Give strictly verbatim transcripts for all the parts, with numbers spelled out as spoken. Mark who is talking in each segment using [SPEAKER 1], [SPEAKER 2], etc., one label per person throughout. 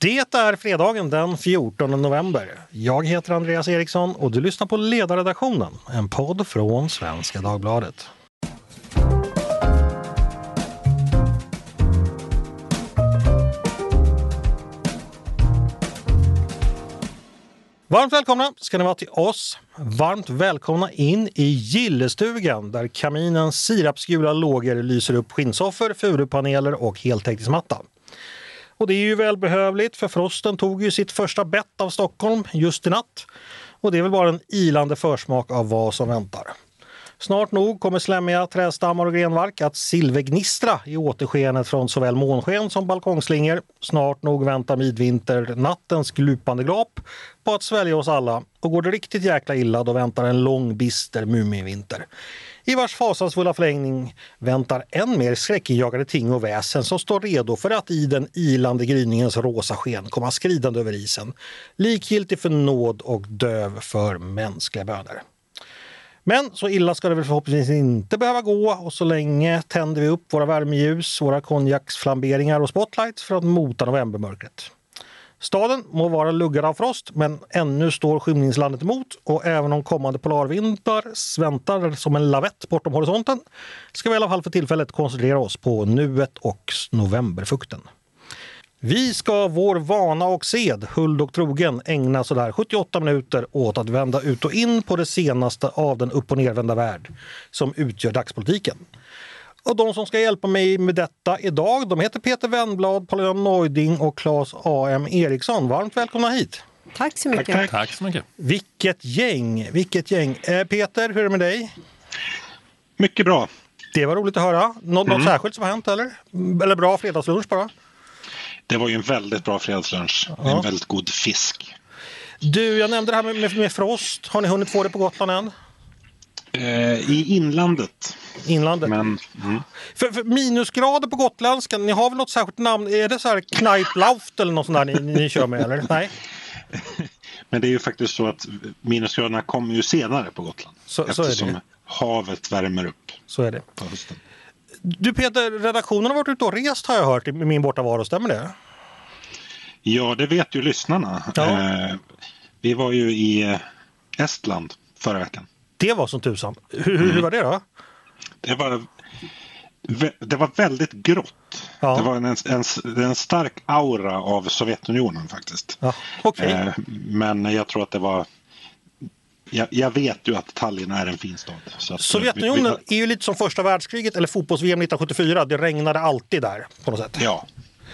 [SPEAKER 1] Det är fredagen den fjortonde november. Jag heter Andreas Eriksson och du lyssnar på Ledarredaktionen, en podd från Svenska Dagbladet. Varmt välkomna ska ni vara till oss. Varmt välkomna in i gillestugan där kaminens sirapsgula lågor lyser upp skinnsoffer, furupaneler och heltäckningsmatta. Och det är ju välbehövligt för frosten tog ju sitt första bett av Stockholm just i natt. Och det är väl bara en ilande försmak av vad som väntar. Snart nog kommer slämmiga trästammar och grenvark att silvergnistra i återskenet från såväl månsken som balkongslingor. Snart nog väntar midvinter nattens glupande gap på att svälja oss alla. Och går det riktigt jäkla illa då väntar en lång bister mumivinter. I vars fasansfulla förlängning väntar än mer skräckinjagade ting och väsen som står redo för att i den ilande gryningens rosa sken komma skridande över isen. Likgiltig för nåd och döv för mänskliga böner. Men så illa ska det väl förhoppningsvis inte behöva gå och så länge tänder vi upp våra värmeljus, våra konjaksflamberingar och spotlights för att mota novembermörkret. Staden må vara luggad av frost men ännu står skymningslandet emot och även om kommande polarvintrar väntar som en lavett bortom horisonten ska vi i alla fall för tillfället koncentrera oss på nuet och novemberfukten. Vi ska vår vana och sed, huld och trogen, ägna sådär sjuttioåtta minuter åt att vända ut och in på det senaste av den upp- och nervända värld som utgör dagspolitiken. Och de som ska hjälpa mig med detta idag, de heter Peter Wennblad, Paul-Jan Neuding och Claes A M Eriksson. Varmt välkomna hit.
[SPEAKER 2] Tack så mycket.
[SPEAKER 3] Tack, tack. Tack så mycket.
[SPEAKER 1] Vilket gäng, vilket gäng. Eh, Peter, hur är det med dig?
[SPEAKER 3] Mycket bra.
[SPEAKER 1] Det var roligt att höra. Nå- mm. Något särskilt som har hänt eller? Eller bra fredagslunch bara? Det
[SPEAKER 3] var ju en väldigt bra fredagslunch. Ja. En väldigt god fisk.
[SPEAKER 1] Du, jag nämnde det här med, med, med frost. Har ni hunnit få det på Gotland än?
[SPEAKER 3] Eh, I inlandet.
[SPEAKER 1] Inlandet?
[SPEAKER 3] Men, mm.
[SPEAKER 1] för, för minusgrader på gotländska, ni har väl något särskilt namn? Är det så här Kneiplauf eller något sånt där ni, ni kör med, eller? Nej.
[SPEAKER 3] Men det är ju faktiskt så att minusgraderna kommer ju senare på Gotland.
[SPEAKER 1] Så,
[SPEAKER 3] eftersom
[SPEAKER 1] så är det.
[SPEAKER 3] Havet värmer upp.
[SPEAKER 1] Så är det.
[SPEAKER 3] På hösten.
[SPEAKER 1] Du Peter, redaktionen har varit ute och rest har jag hört i min bortavaro, stämmer det?
[SPEAKER 3] Ja, det vet ju lyssnarna.
[SPEAKER 1] Ja.
[SPEAKER 3] Eh, vi var ju i Estland förra veckan.
[SPEAKER 1] Det var som tusan. Hur, mm. hur var det då?
[SPEAKER 3] Det var, det var väldigt grått. Ja. Det var en, en, en stark aura av Sovjetunionen faktiskt.
[SPEAKER 1] Ja. Okay.
[SPEAKER 3] Eh, men jag tror att det var... Jag, jag vet ju att Tallinn är en fin stad. Så att
[SPEAKER 1] Sovjetunionen vi, vi... är ju lite som första världskriget eller fotbolls-V M nittonhundrasjuttiofyra. Det regnade alltid där på något sätt.
[SPEAKER 3] Ja.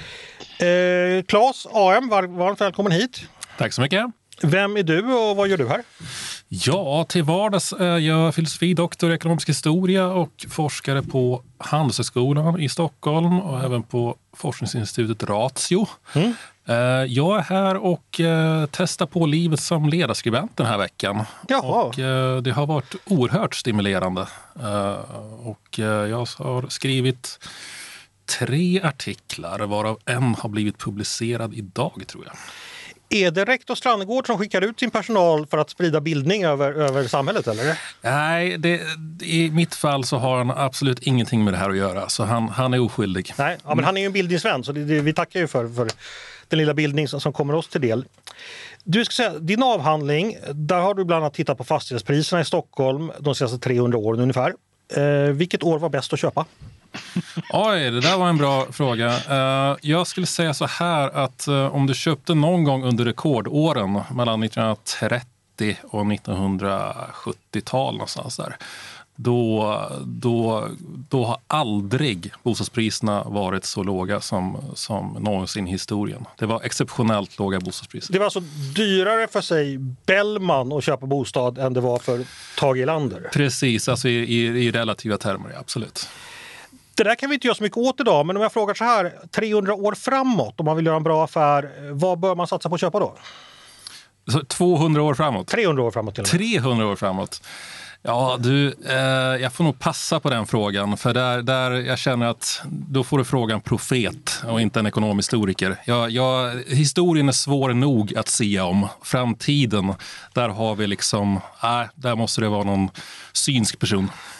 [SPEAKER 1] Eh, Claes A M, var, varmt välkommen hit.
[SPEAKER 4] Tack så mycket.
[SPEAKER 1] Vem är du och vad gör du här?
[SPEAKER 4] Ja, till vardags är jag filosofidoktor i ekonomisk historia och forskare på Handelshögskolan i Stockholm och även på forskningsinstitutet Ratio. Mm. Jag är här och testar på livet som ledarskribent den här veckan.
[SPEAKER 1] Jaha.
[SPEAKER 4] Och det har varit oerhört stimulerande. Och jag har skrivit tre artiklar varav en har blivit publicerad idag tror jag.
[SPEAKER 1] Är det rektor Strannegård som skickar ut sin personal för att sprida bildning över, över samhället eller?
[SPEAKER 4] Nej, det, i mitt fall så har han absolut ingenting med det här att göra. Så han, han är oskyldig.
[SPEAKER 1] Nej, ja, men han är ju en bildningsvän så det, det, vi tackar ju för, för den lilla bildning som, som kommer oss till del. Du ska säga, din avhandling, där har du bland annat tittat på fastighetspriserna i Stockholm de senaste trehundra åren ungefär. Eh, vilket år var bäst att köpa?
[SPEAKER 4] Oj, det där var en bra fråga. Uh, jag skulle säga så här att uh, om du köpte någon gång under rekordåren mellan nittonhundratrettio och nittonhundrasjuttiotal någonstans där, då, då, då har aldrig bostadspriserna varit så låga som, som någonsin i historien. Det var exceptionellt låga bostadspriser.
[SPEAKER 1] Det var alltså dyrare för sig Bellman att köpa bostad än det var för Tage Erlander?
[SPEAKER 4] Precis, alltså i, i, i relativa termer, absolut.
[SPEAKER 1] Det där kan vi inte göra så mycket åt idag, men om jag frågar så här, trehundra år framåt, om man vill göra en bra affär, vad bör man satsa på att köpa då?
[SPEAKER 4] Så tvåhundra år framåt?
[SPEAKER 1] trehundra år framåt till och med.
[SPEAKER 4] trehundra år framåt. Ja, du, eh, jag får nog passa på den frågan. För där, där jag känner att då får du fråga en profet och inte en ekonomhistoriker. Jag, jag, historien är svår nog att se om. Framtiden, där har vi liksom, äh, där måste det vara någon synsk person.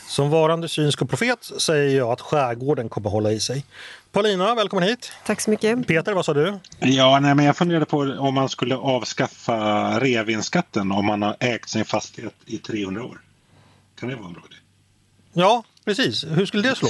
[SPEAKER 1] Som varande synsk och profet säger jag att skärgården kommer hålla i sig. Paulina, välkommen hit.
[SPEAKER 2] Tack så mycket.
[SPEAKER 1] Peter, vad sa du?
[SPEAKER 3] Ja, nej, men jag funderade på om man skulle avskaffa reavinstskatten om man har ägt sin fastighet i trehundra år. Kan det vara en bra idé?
[SPEAKER 1] Ja, precis. Hur skulle det slå?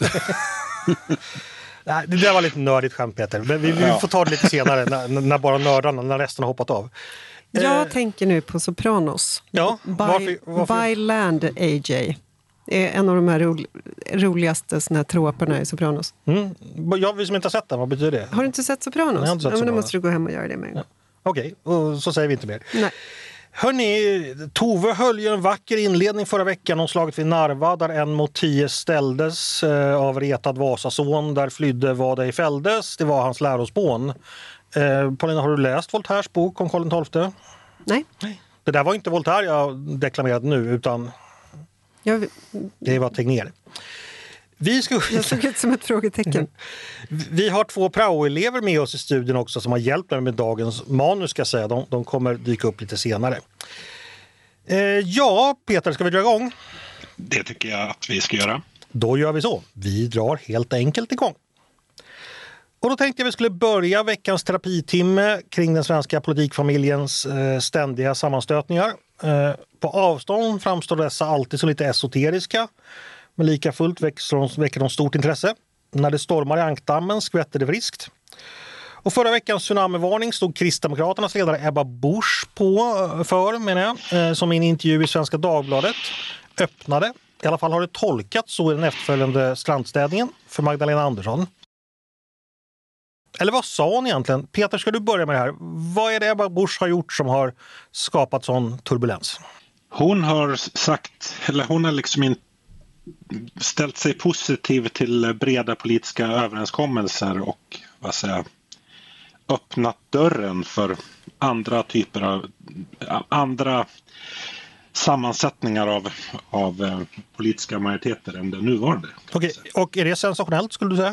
[SPEAKER 1] Nej, det där var lite nördigt skämt, Peter. Men vi, vi
[SPEAKER 3] Ja.
[SPEAKER 1] får ta det lite senare när, när bara nördarna, när resten har hoppat av.
[SPEAKER 2] Jag
[SPEAKER 1] Eh,
[SPEAKER 2] tänker nu på Sopranos.
[SPEAKER 1] Ja,
[SPEAKER 2] By,
[SPEAKER 1] varför- varför?
[SPEAKER 2] by Land A J. Det är en av de här ro, roligaste såna här troperna i Sopranos.
[SPEAKER 1] Mm. Jag, vi som inte har sett den, vad betyder det?
[SPEAKER 2] Har du inte sett Sopranos?
[SPEAKER 1] Nej, jag har inte sett
[SPEAKER 2] ja, men då
[SPEAKER 1] Sopranos.
[SPEAKER 2] måste du gå hem och göra det med en gång.
[SPEAKER 1] Okej, och så säger vi inte mer.
[SPEAKER 2] Nej.
[SPEAKER 1] Hörrni, Tove höll ju en vacker inledning förra veckan om slaget vid Narva där en mot tio ställdes eh, av retad Vasason. Där flydde vad ej fälldes. Det var hans lärospån. Eh, Paulina, har du läst Voltaires bok om Karl den tolfte?
[SPEAKER 2] Nej.
[SPEAKER 1] Det där var inte Voltaire jag deklamerade nu, utan
[SPEAKER 2] Jag,
[SPEAKER 1] det var Tegnér. Vi, ska...
[SPEAKER 2] jag såg ut som ett frågetecken.
[SPEAKER 1] Vi har två praoelever med oss i studien också som har hjälpt mig med dagens manus, ska jag säga. De, de kommer dyka upp lite senare. Eh, ja, Peter, ska vi dra igång?
[SPEAKER 3] Det tycker jag att vi ska göra.
[SPEAKER 1] Då gör vi så. Vi drar helt enkelt igång. Och då tänkte jag vi skulle börja veckans terapitimme kring den svenska politikfamiljens eh, ständiga sammanstötningar. Eh, på avstånd framstår dessa alltid så lite esoteriska, men lika fullt väcker, väcker de stort intresse. När det stormar i ankdammen skvätter det friskt. Och förra veckans tsunamivarning stod Kristdemokraternas ledare Ebba Busch på för, menar jag, eh, som i en intervju i Svenska Dagbladet öppnade. I alla fall har det tolkats så i den efterföljande strandstädningen för Magdalena Andersson. Eller vad sa hon egentligen? Peter, ska du börja med det här? Vad är det Ebba Busch har gjort som har skapat sån turbulens?
[SPEAKER 3] Hon har sagt, eller hon har liksom inte ställt sig positiv till breda politiska överenskommelser och vad säger jag, öppnat dörren för andra typer av andra sammansättningar av, av politiska majoriteter än den nuvarande.
[SPEAKER 1] Okej, och är det sensationellt skulle du säga?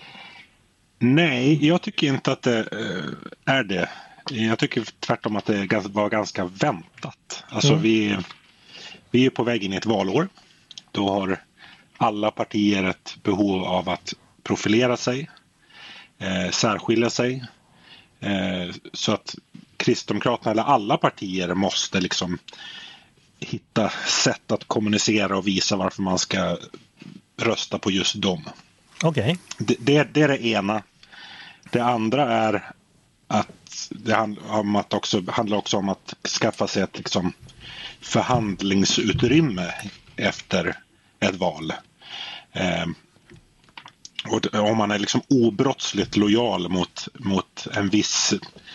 [SPEAKER 3] Nej, jag tycker inte att det är det. Jag tycker tvärtom att det var ganska väntat. Alltså
[SPEAKER 1] Mm.
[SPEAKER 3] vi, vi är på väg in i ett valår. Då har alla partier ett behov av att profilera sig, eh, särskilja sig. Eh, så att Kristdemokraterna eller alla partier måste liksom hitta sätt att kommunicera och visa varför man ska rösta på just dem.
[SPEAKER 1] Okej.
[SPEAKER 3] Det, det, det är det ena. Det andra är att det handlar om att också, handlar också om att skaffa sig ett liksom förhandlingsutrymme efter ett val. Eh, och om man är liksom obrottsligt lojal mot, mot en viss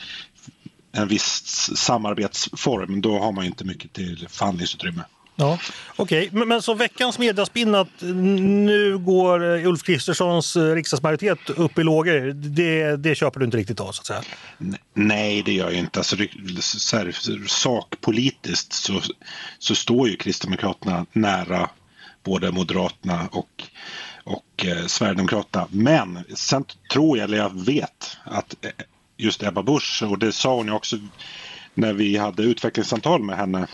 [SPEAKER 3] en viss samarbetsform, då har man inte mycket till förhandlingsutrymme.
[SPEAKER 1] Ja, okej. Men, men så veckans mediaspinn att nu går Ulf Kristerssons riksdagsmajoritet upp i lågor, det, det köper du inte riktigt av så att säga?
[SPEAKER 3] Nej, det gör jag inte. Alltså, så här, sakpolitiskt så, så står ju Kristdemokraterna nära både Moderaterna och, och eh, Sverigedemokraterna. Men sen tror jag, eller jag vet, att just Ebba Busch, och det sa hon ju också när vi hade utvecklingssamtal med henne,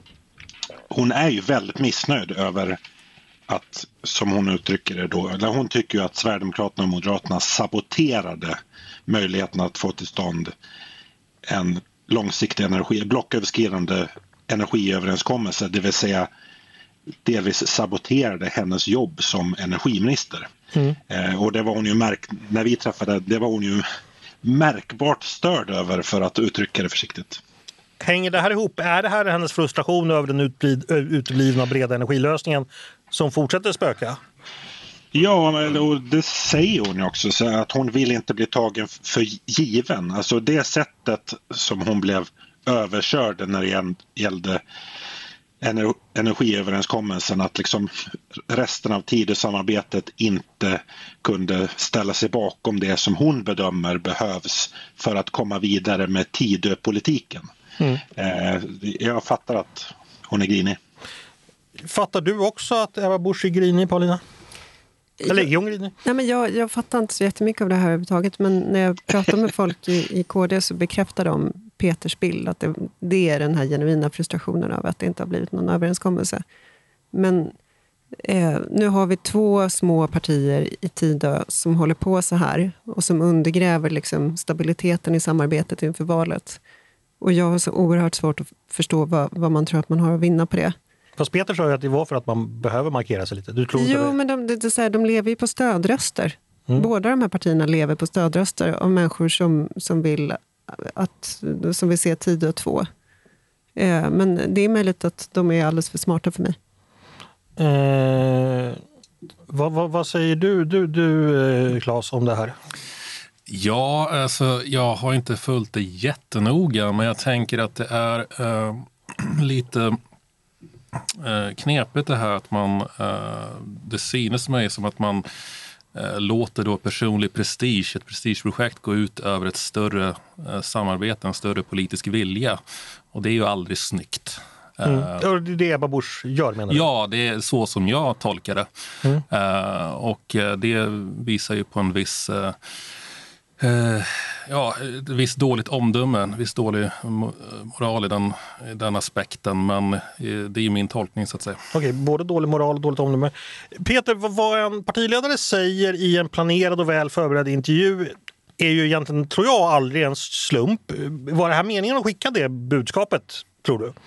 [SPEAKER 3] hon är ju väldigt missnöjd över att, som hon uttrycker det då, eller hon tycker ju att Sverigedemokraterna och Moderaterna saboterade möjligheten att få till stånd en långsiktig energi, blocköverskridande energiöverenskommelse, det vill säga delvis saboterade hennes jobb som energiminister. Mm. Eh, och det var hon ju märk när vi träffade, det var hon ju märkbart störd över, för att uttrycka det försiktigt.
[SPEAKER 1] Hänger det här ihop? Är det här hennes frustration över den uteblivna breda energilösningen som fortsätter spöka?
[SPEAKER 3] Ja, och det säger hon ju också, så att hon vill inte bli tagen för given. Alltså det sättet som hon blev överkörd när det gällde energiöverenskommelsen, att liksom resten av Tidösamarbetet inte kunde ställa sig bakom det som hon bedömer behövs för att komma vidare med Tidöpolitiken. Mm. Eh, jag fattar att hon är grinig.
[SPEAKER 1] Fattar du också att Ebba Busch är grinig, Paulina? Eller är hon grinig?
[SPEAKER 2] Nej, men jag, jag fattar inte så jättemycket av det här överhuvudtaget, men när jag pratar med folk i, i K D så bekräftar de Peters bild att det, det är den här genuina frustrationen av att det inte har blivit någon överenskommelse. Men Eh, nu har vi två små partier i Tidö som håller på så här och som undergräver liksom stabiliteten i samarbetet inför valet. Och jag har så oerhört svårt att förstå vad, vad man tror att man har att vinna på det.
[SPEAKER 1] Fast Peter sa ju att det var för att man behöver markera sig lite. Du tror inte
[SPEAKER 2] jo,
[SPEAKER 1] det?
[SPEAKER 2] men de, det, det, så här, de lever ju på stödröster.
[SPEAKER 1] Mm.
[SPEAKER 2] Båda de här partierna lever på stödröster av människor som, som, vill, att, som vill se Tidö två. Eh, men det är möjligt att de är alldeles för smarta för mig.
[SPEAKER 1] Eh, vad, vad, vad säger du, du, du Claes, om det här?
[SPEAKER 4] Ja, alltså, jag har inte följt det jättenoga, men jag tänker att det är eh, lite eh, knepigt det här att man, eh, det synes mig som att man eh, låter då personlig prestige, ett prestigeprojekt gå ut över ett större eh, samarbete, en större politisk vilja. Och det är ju aldrig snyggt.
[SPEAKER 1] Mm. Det är det Ebba Busch gör, menar du?
[SPEAKER 4] Ja, det är så som jag tolkar det.
[SPEAKER 1] Mm.
[SPEAKER 4] Uh, och det visar ju på en viss, uh, uh, ja, ett visst dåligt omdöme, en viss dålig moral i den, i den aspekten. Men uh, det är ju min tolkning, så att säga.
[SPEAKER 1] Okej, både dålig moral och dåligt omdöme. Peter, vad en partiledare säger i en planerad och väl förberedd intervju är ju egentligen, tror jag, aldrig en slump. Var det här meningen att skicka det budskapet, tror du?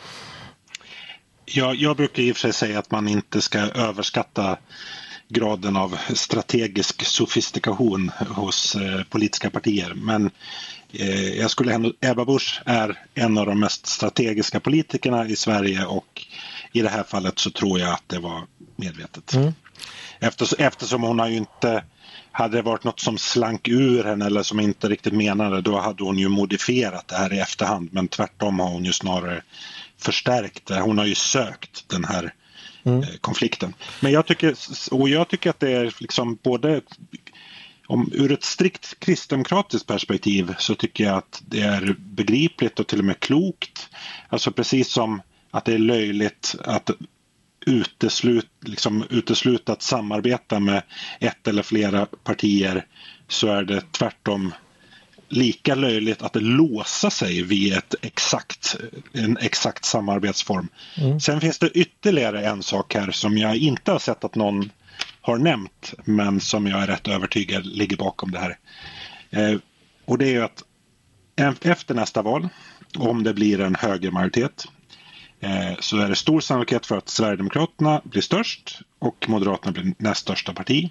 [SPEAKER 3] Ja, jag brukar i och för sig säga att man inte ska överskatta graden av strategisk sofistikation hos eh, politiska partier. Men eh, jag skulle ändå, Ebba Busch är en av de mest strategiska politikerna i Sverige, och i det här fallet så tror jag att det var medvetet. Mm. Eftersom, eftersom hon har ju inte, hade det varit något som slank ur henne eller som inte riktigt menade, då hade hon ju modifierat det här i efterhand. Men tvärtom har hon ju snarare förstärkt det. Hon har ju sökt den här mm. konflikten. Men jag tycker, och jag tycker att det är liksom både, om, ur ett strikt kristdemokratiskt perspektiv så tycker jag att det är begripligt och till och med klokt. Alltså precis som att det är löjligt att uteslut, liksom utesluta att samarbeta med ett eller flera partier, så är det tvärtom lika löjligt att det låsa sig vid ett exakt, en exakt samarbetsform. Mm. Sen finns det ytterligare en sak här som jag inte har sett att någon har nämnt, men som jag är rätt övertygad ligger bakom det här. Eh, och det är ju att efter nästa val, om det blir en högermajoritet, eh, så är det stor sannolikhet för att Sverigedemokraterna blir störst och Moderaterna blir näst största parti.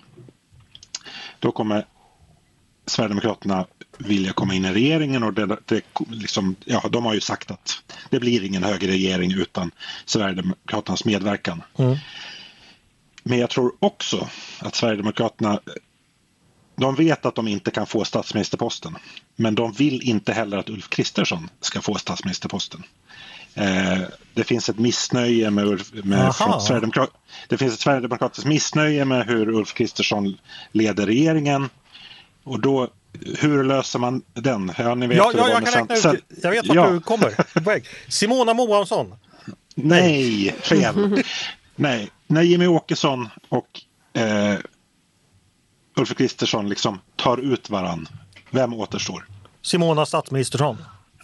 [SPEAKER 3] Då kommer Sverigedemokraterna vilja komma in i regeringen, och det, det, liksom, ja, de har ju sagt att det blir ingen högerregering utan Sverigedemokraternas medverkan. Mm. Men jag tror också att Sverigedemokraterna, de vet att de inte kan få statsministerposten, men de vill inte heller att Ulf Kristersson ska få statsministerposten. Eh, det finns ett missnöje med, med Sverigedemokrat, det finns ett sverigedemokratiskt missnöje med hur Ulf Kristersson leder regeringen. Och då, hur löser man den? Ja, ni vet
[SPEAKER 1] ja,
[SPEAKER 3] hur
[SPEAKER 1] ja
[SPEAKER 3] det
[SPEAKER 1] jag
[SPEAKER 3] var
[SPEAKER 1] kan räkna
[SPEAKER 3] sen,
[SPEAKER 1] ut. Jag vet vart
[SPEAKER 3] ja.
[SPEAKER 1] du kommer. Simona Moansson.
[SPEAKER 3] Nej, fel. Nej, när Jimmy Åkesson och eh, Ulf Kristersson liksom tar ut varann, vem återstår?
[SPEAKER 1] Simona statsministersson.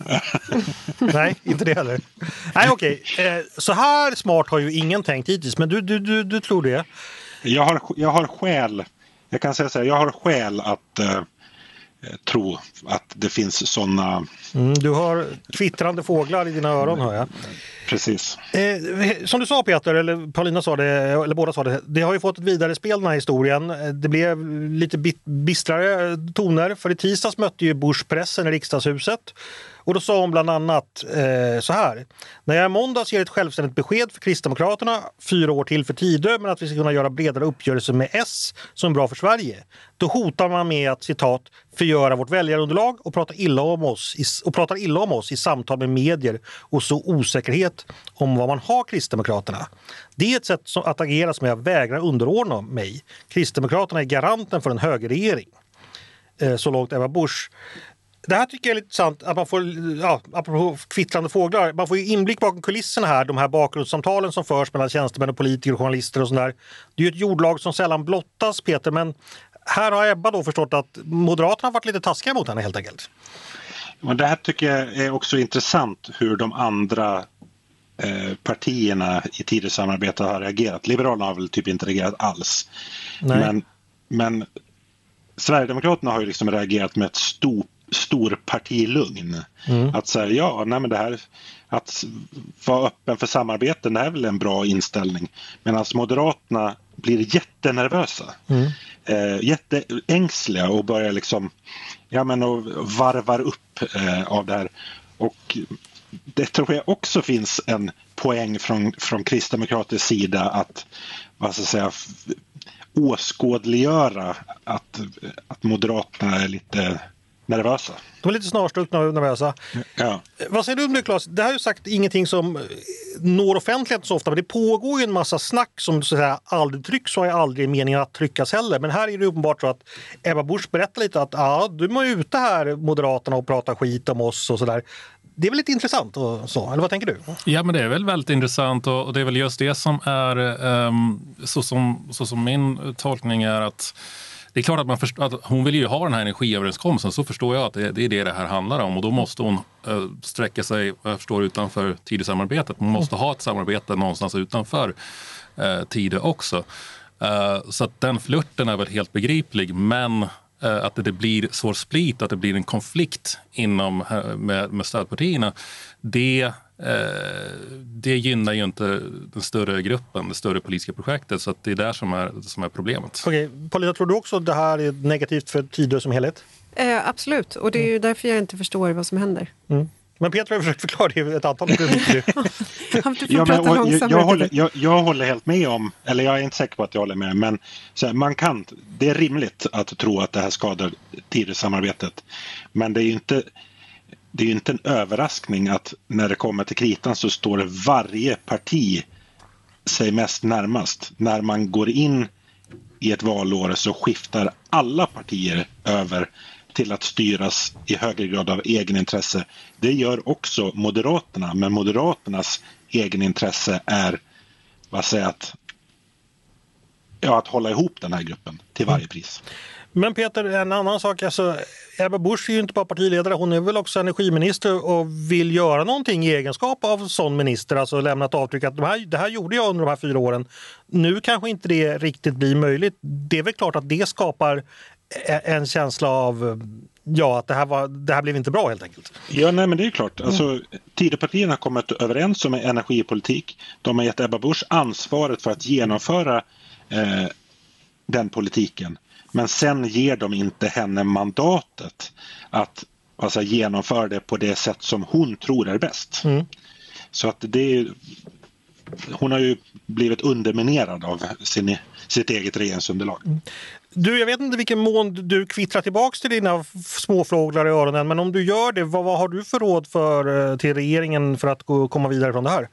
[SPEAKER 1] Nej, inte det heller. Nej, okej. Eh, så här smart har ju ingen tänkt hittills, men du, du, du, du tror det?
[SPEAKER 3] Jag har, jag har skäl, jag kan säga så här, jag har skäl att eh, tro att det finns sådana...
[SPEAKER 1] Mm, du har kvittrande fåglar i dina öron, hör jag.
[SPEAKER 3] Precis.
[SPEAKER 1] Eh, som du sa, Peter, eller Paulina sa det, eller båda sa det, det har ju fått ett vidare spel, den här historien. Det blev lite bit- bistrare toner, för i tisdags mötte ju Busch pressen i riksdagshuset. Och då sa hon bland annat eh, så här: när jag i måndags ger ett självständigt besked för Kristdemokraterna, fyra år till för Tidö, men att vi ska kunna göra bredare uppgörelser med S som är bra för Sverige, då hotar man med att, citat, förgöra vårt väljarunderlag och prata illa om oss i, och pratar illa om oss i samtal med medier och så osäkerhet om vad man har Kristdemokraterna. Det är ett sätt som att agera som jag vägrar underordna mig. Kristdemokraterna är garanten för en högerregering. Eh, så långt Ebba Busch. Det här tycker jag är lite sant, att man får, ja, apropå kvittrande fåglar, man får ju inblick bakom kulisserna här, de här bakgrundssamtalen som förs mellan tjänstemän och politiker och journalister och sådär. Det är ju ett jordlag som sällan blottas, Peter, men här har Ebba då förstått att Moderaterna har varit lite taskiga mot henne, helt enkelt.
[SPEAKER 3] Men det här tycker jag är också intressant, hur de andra eh, partierna i tidigare samarbete har reagerat. Liberalerna har väl typ inte reagerat alls.
[SPEAKER 1] Nej.
[SPEAKER 3] Men, men Sverigedemokraterna har ju liksom reagerat med ett stor, stor partilugn. Mm. Att säga, ja, nej men det här, att vara öppen för samarbeten, det är väl en bra inställning. Medan Moderaterna blir jättenervösa. Mm. Eh, jätteängsliga och börjar liksom, ja men och varvar upp eh, av det här. Och det tror jag också finns en poäng från, från kristdemokratisk sida att, vad ska jag säga, åskådliggöra att, att Moderaterna är lite nervösa.
[SPEAKER 1] De är lite snarstuckna och nervösa.
[SPEAKER 3] Ja.
[SPEAKER 1] Vad säger du om det, Claes? Det här är ju sagt ingenting som når offentligheten så ofta, men det pågår ju en massa snack som så att säga aldrig trycks och är aldrig meningen att tryckas heller. Men här är det uppenbart så att Ebba Busch berättar lite att ja, du är ute här, Moderaterna, och pratar skit om oss och sådär. Det är väl lite intressant och så, eller vad tänker du?
[SPEAKER 4] Ja, men det är väl väldigt intressant och det är väl just det som är um, så, som, så som min tolkning är att det är klart att, man förstår, att hon vill ju ha den här energiöverenskommelsen, så förstår jag att det, det är det det här handlar om och då måste hon uh, sträcka sig, jag förstår, utanför Tidösamarbetet. Hon måste ha ett samarbete någonstans utanför uh, Tidö också. Uh, så att den flirten är väl helt begriplig, men att det blir så split, att det blir en konflikt inom med, med stödpartierna, det, eh, det gynnar ju inte den större gruppen, det större politiska projektet, så att det är där som är, som är problemet.
[SPEAKER 1] Okej, Paulina, tror du också att det här är negativt för Tidö som helhet?
[SPEAKER 2] Eh, absolut, och det är ju därför jag inte förstår vad som händer.
[SPEAKER 1] Mm. Men Peter har försökt förklara det ett antal gånger.
[SPEAKER 3] ja, men, och, jag, jag, håller, jag, jag håller helt med om, eller jag är inte säker på att jag håller med, men så här, man kan, det är rimligt att tro att det här skadar Tidö-samarbetet. Men det är ju inte, det är ju inte en överraskning att när det kommer till kritan så står det varje parti sig mest närmast. När man går in i ett valår så skiftar alla partier över till att styras i högre grad av egenintresse. Det gör också Moderaterna, men Moderaternas egenintresse är, vad säger jag, att, ja, att hålla ihop den här gruppen till varje pris.
[SPEAKER 1] Men Peter, en annan sak, alltså, Ebba Busch är ju inte bara partiledare, hon är väl också energiminister och vill göra någonting i egenskap av sån minister, alltså lämna ett avtryck att de här, det här gjorde jag under de här fyra åren. Nu kanske inte det riktigt blir möjligt. Det är väl klart att det skapar en känsla av, ja, att det här, var, det här blev inte bra helt enkelt.
[SPEAKER 3] Ja, nej, men det är klart. Alltså, Tidöpartierna har kommit överens om en energipolitik. De har gett Ebba Busch ansvaret för att genomföra eh, den politiken. Men sen ger de inte henne mandatet att alltså, genomföra det på det sätt som hon tror är bäst. Mm. Så att det är, hon har ju blivit underminerad av sin, sitt eget regeringsunderlag. Mm.
[SPEAKER 1] Du, jag vet inte vilken mån du kvittrar tillbaks till dina småfåglar i öronen, men om du gör det, vad, vad har du för råd för, till regeringen för att gå, komma vidare från det här?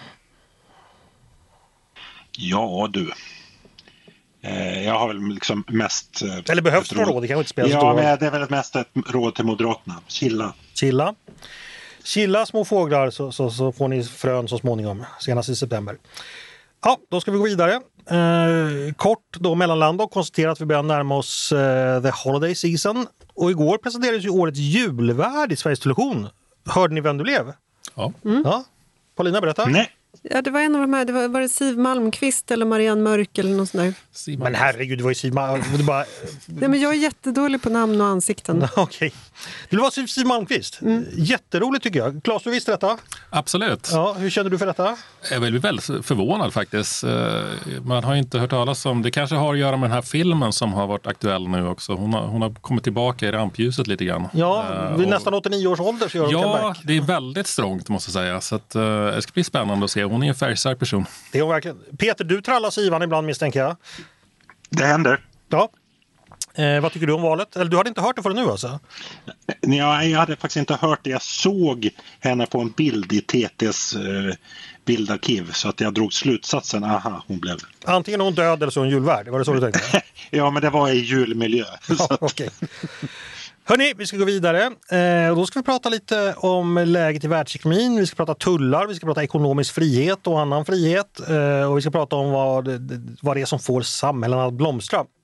[SPEAKER 3] Ja, du. Eh, jag har väl liksom mest... Eh,
[SPEAKER 1] Eller behövs det råd? råd? Det kanske inte spelar
[SPEAKER 3] ja,
[SPEAKER 1] stor roll.
[SPEAKER 3] Men det är väl mest ett råd till Moderaterna. Chilla.
[SPEAKER 1] Chilla. Chilla, små fåglar, så, så, så får ni frön så småningom, senast i september. Ja, då ska vi gå vidare. Eh, kort då mellanland och konstatera att vi börjar närma oss eh, the holiday season. Och igår presenterades ju årets julvärd i Sveriges Television. Hörde ni vem du blev?
[SPEAKER 4] Ja.
[SPEAKER 2] Mm.
[SPEAKER 1] ja. Paulina, berätta.
[SPEAKER 3] Nej.
[SPEAKER 2] Ja, det var en av de här, det var, var det Siv Malmqvist eller Marianne Mörk eller något sånt där.
[SPEAKER 1] Men herregud, det var ju Siv Malmqvist. Bara...
[SPEAKER 2] Nej, men jag är jättedålig på namn och ansikten.
[SPEAKER 1] Okej. Okay. Det var Siv Malmqvist. Mm. Jätteroligt tycker jag. Claes, du visste detta?
[SPEAKER 4] Absolut.
[SPEAKER 1] Ja, hur känner du för detta?
[SPEAKER 4] Jag är väldigt förvånad faktiskt. Man har inte hört talas om, det kanske har att göra med den här filmen som har varit aktuell nu också. Hon har, hon har kommit tillbaka i rampljuset lite grann.
[SPEAKER 1] Ja, vid
[SPEAKER 4] och,
[SPEAKER 1] nästan åttionio års ålder så gör hon
[SPEAKER 4] Ja,
[SPEAKER 1] comeback.
[SPEAKER 4] det är väldigt strångt måste jag säga. Så att, uh, det ska bli spännande att se. Hon är en färgstark person.
[SPEAKER 1] Det är hon verkligen. Peter, du trallar Sivan ibland misstänker jag.
[SPEAKER 3] Det händer.
[SPEAKER 1] Ja. Eh, vad tycker du om valet? Eller du hade inte hört det förrän nu alltså?
[SPEAKER 3] Ja, jag hade faktiskt inte hört det. Jag såg henne på en bild i T T:s eh, bildarkiv så att jag drog slutsatsen, aha, hon blev...
[SPEAKER 1] Antingen är hon död eller så är hon julvärd, var det så du tänkte?
[SPEAKER 3] Ja, men det var i julmiljö.
[SPEAKER 1] Ja, okej. Hörrni, vi ska gå vidare. Eh, då ska vi prata lite om läget i världsekonomin. Vi ska prata tullar, vi ska prata ekonomisk frihet och annan frihet. Eh, och vi ska prata om vad, vad det är som får samhällen att blomstra.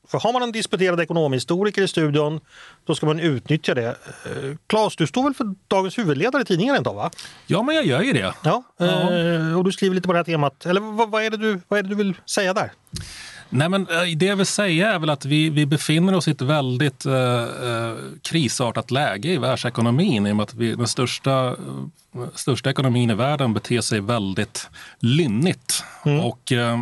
[SPEAKER 1] För har man en disputerad ekonomhistoriker i studion, då ska man utnyttja det. Claes, du står väl för dagens huvudledare i tidningen inte, va?
[SPEAKER 4] Ja, men jag gör ju det.
[SPEAKER 1] Ja, ja. Och du skriver lite på det här temat. Eller vad, vad, är det du, vad är det du vill säga där?
[SPEAKER 4] Nej, men det jag vill säga är väl att vi, vi befinner oss i ett väldigt eh, krisartat läge i världsekonomin, i och med att vi, den största, största ekonomin i världen beter sig väldigt lynnigt. Mm. Och eh,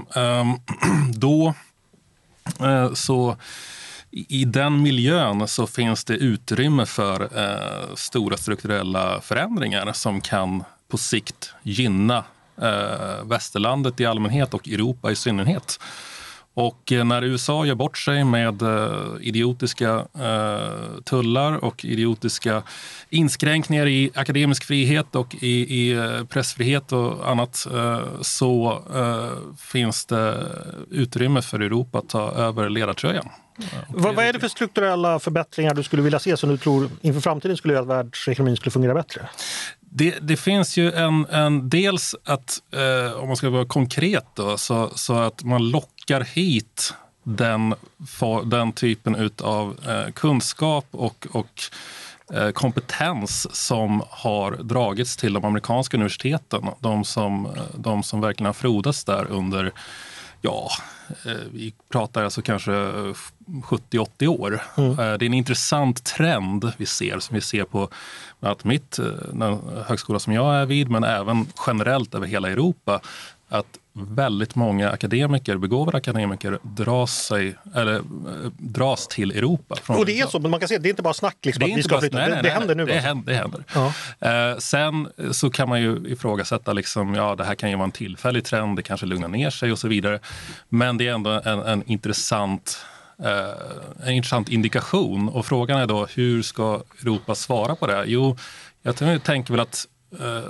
[SPEAKER 4] då eh, så i den miljön så finns det utrymme för eh, stora strukturella förändringar som kan på sikt gynna eh, västerlandet i allmänhet och Europa i synnerhet. Och när U S A gör bort sig med idiotiska eh, tullar och idiotiska inskränkningar i akademisk frihet och i, i pressfrihet och annat, eh, så eh, finns det utrymme för Europa att ta över ledartröjan.
[SPEAKER 1] Vad, vad är det för strukturella förbättringar du skulle vilja se som du tror inför framtiden skulle göra att världsekonomin skulle fungera bättre?
[SPEAKER 4] Det, det finns ju en, en dels att, eh, om man ska vara konkret då, så, så att man lockar hit den, för, den typen av eh, kunskap och, och eh, kompetens som har dragits till de amerikanska universiteten. De som, de som verkligen har frodats där under, ja, eh, vi pratar alltså kanske sjuttio åttio år. Mm. Det är en intressant trend vi ser, som vi ser på att mitt, den högskola som jag är vid, men även generellt över hela Europa, att väldigt många akademiker, begåvade akademiker dras, sig, eller, dras till Europa. Från
[SPEAKER 1] och det är så, men man kan säga att det är inte bara snack liksom, att vi ska
[SPEAKER 4] bara,
[SPEAKER 1] flytta.
[SPEAKER 4] Nej, nej,
[SPEAKER 1] det, det
[SPEAKER 4] nej,
[SPEAKER 1] händer nu.
[SPEAKER 4] Det händer. Det händer. Ja. Eh, sen så kan man ju ifrågasätta, liksom, ja, det här kan ju vara en tillfällig trend, det kanske lugnar ner sig och så vidare. Men det är ändå en, en intressant en intressant indikation, och frågan är då, hur ska Europa svara på det? Jo, jag tänker väl att eh,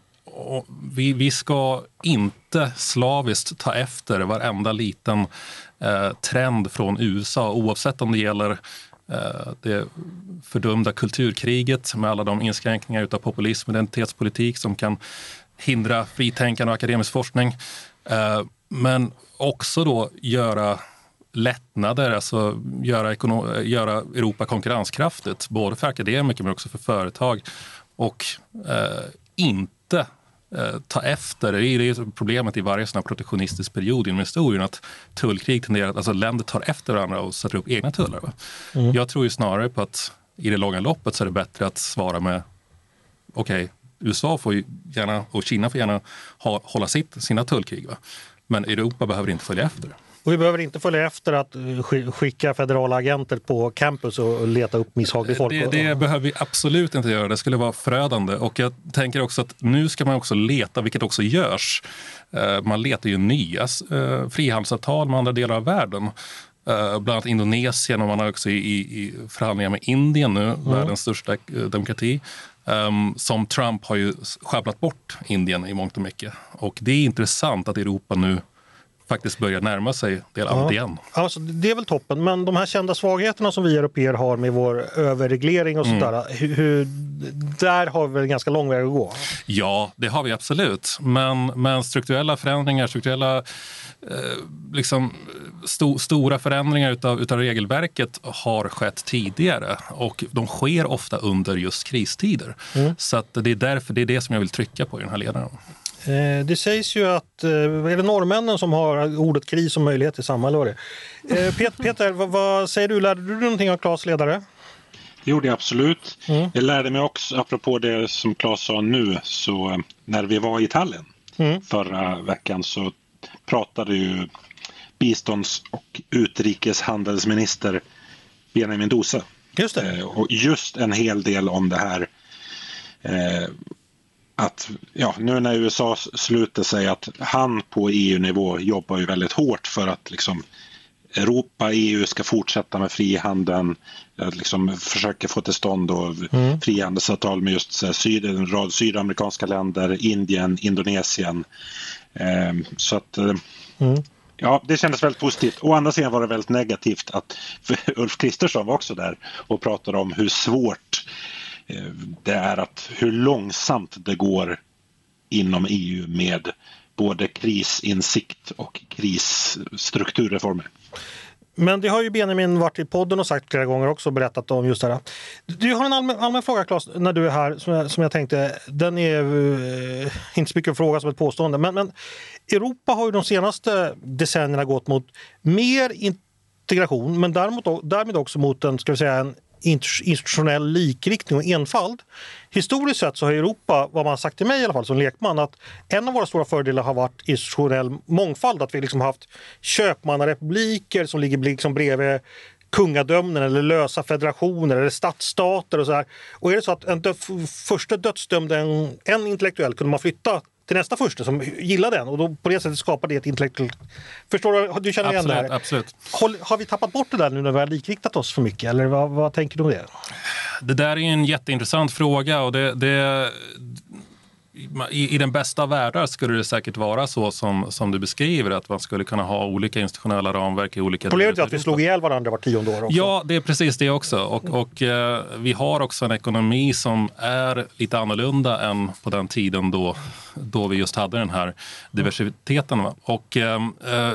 [SPEAKER 4] vi, vi ska inte slaviskt ta efter varenda liten eh, trend från U S A, oavsett om det gäller eh, det fördömda kulturkriget med alla de inskränkningar utav populism och identitetspolitik som kan hindra fritänkande och akademisk forskning, eh, men också då göra lättnader, alltså göra, ekonom- göra Europa konkurrenskraftigt, både för akademiker men också för företag, och eh, inte eh, ta efter. Det är ju problemet i varje sån här protektionistisk period inom historien, att tullkrig tenderar att, alltså länder tar efter varandra och sätter upp egna tullar. Va? Mm. Jag tror ju snarare på att i det långa loppet så är det bättre att svara med okej, okay, U S A får ju gärna, och Kina får gärna ha, hålla sitt, sina tullkrig, va? Men Europa behöver inte följa efter.
[SPEAKER 1] Och vi behöver inte följa efter att skicka federala agenter på campus och leta upp misshaglig folk.
[SPEAKER 4] Det, det behöver vi absolut inte göra. Det skulle vara förödande. Och jag tänker också att nu ska man också leta, vilket också görs. Man letar ju nya frihandelsavtal med andra delar av världen. Bland annat Indonesien, och man har också i, i förhandlingar med Indien nu, mm. världens största demokrati. Um, som Trump har ju sjabblat bort Indien i mångt och mycket. Och det är intressant att Europa nu faktiskt börjar närma sig det
[SPEAKER 1] ja.
[SPEAKER 4] igen.
[SPEAKER 1] Alltså, det är väl toppen, men de här kända svagheterna som vi europeer har med vår överreglering och sådär, mm. hur, hur, där har vi en ganska lång väg att gå.
[SPEAKER 4] Ja, det har vi absolut. Men, men strukturella förändringar, strukturella eh, liksom, sto, stora förändringar utav, utav regelverket har skett tidigare, och de sker ofta under just kristider. Mm. Så att det är därför, det är det som jag vill trycka på i den här ledaren.
[SPEAKER 1] Det sägs ju att, är det norrmännen som har ordet kris som möjlighet i samma, eller Peter, Peter vad, vad säger du? Lärde du någonting av Claes ledare?
[SPEAKER 3] Det gjorde jag absolut. Mm. Jag lärde mig också, apropå det som Claes sa nu, så när vi var i Tallinn mm. förra veckan så pratade ju bistånds- och utrikeshandelsminister Benjamin Dose.
[SPEAKER 1] Just det.
[SPEAKER 3] Och just en hel del om det här eh, att ja, nu när U S A sluter sig, att han på E U-nivå jobbar ju väldigt hårt för att liksom Europa, E U ska fortsätta med frihandeln, liksom försöka få till stånd då mm. frihandelsavtal med just så, syd, en rad sydamerikanska länder, Indien, Indonesien. Eh, så att eh, mm. ja, det kändes väldigt positivt. Å andra sidan var det väldigt negativt att Ulf Kristersson var också där och pratade om hur svårt det är, att hur långsamt det går inom E U med både krisinsikt och krisstrukturreformer.
[SPEAKER 1] Men det har ju Benjamin varit i podden och sagt flera gånger också, berättat om just det här. Du har en allmän, allmän fråga, Claes, när du är här som jag, som jag tänkte, den är eh, inte så mycket en fråga som ett påstående, men, men Europa har ju de senaste decennierna gått mot mer integration, men däremot, därmed också mot en, ska vi säga, en institutionell likriktning och enfald. Historiskt sett så har Europa, vad man har sagt till mig i alla fall som lekman, att en av våra stora fördelar har varit institutionell mångfald. Att vi liksom har haft köpmannarepubliker som ligger liksom bredvid kungadömen eller lösa federationer eller stadsstater och så här. Och är det så att en dö- första dödsdömde en, en intellektuell kunde man flytta till nästa första som gillade den och då på det sättet skapar det ett intellektuellt... Förstår du? Du känner igen
[SPEAKER 4] absolut,
[SPEAKER 1] det här?
[SPEAKER 4] Absolut.
[SPEAKER 1] Håll, har vi tappat bort det där nu när vi har likriktat oss för mycket? Eller vad, vad tänker du om det?
[SPEAKER 4] Det där är en jätteintressant fråga och det, det, i, i den bästa världar skulle det säkert vara så som, som du beskriver, att man skulle kunna ha olika institutionella ramverk i olika...
[SPEAKER 1] Problemet är att vi slog ihjäl varandra var tionde år också.
[SPEAKER 4] Ja, det är precis det också. Och, och eh, vi har också en ekonomi som är lite annorlunda än på den tiden då, då vi just hade den här diversiteten. Och eh,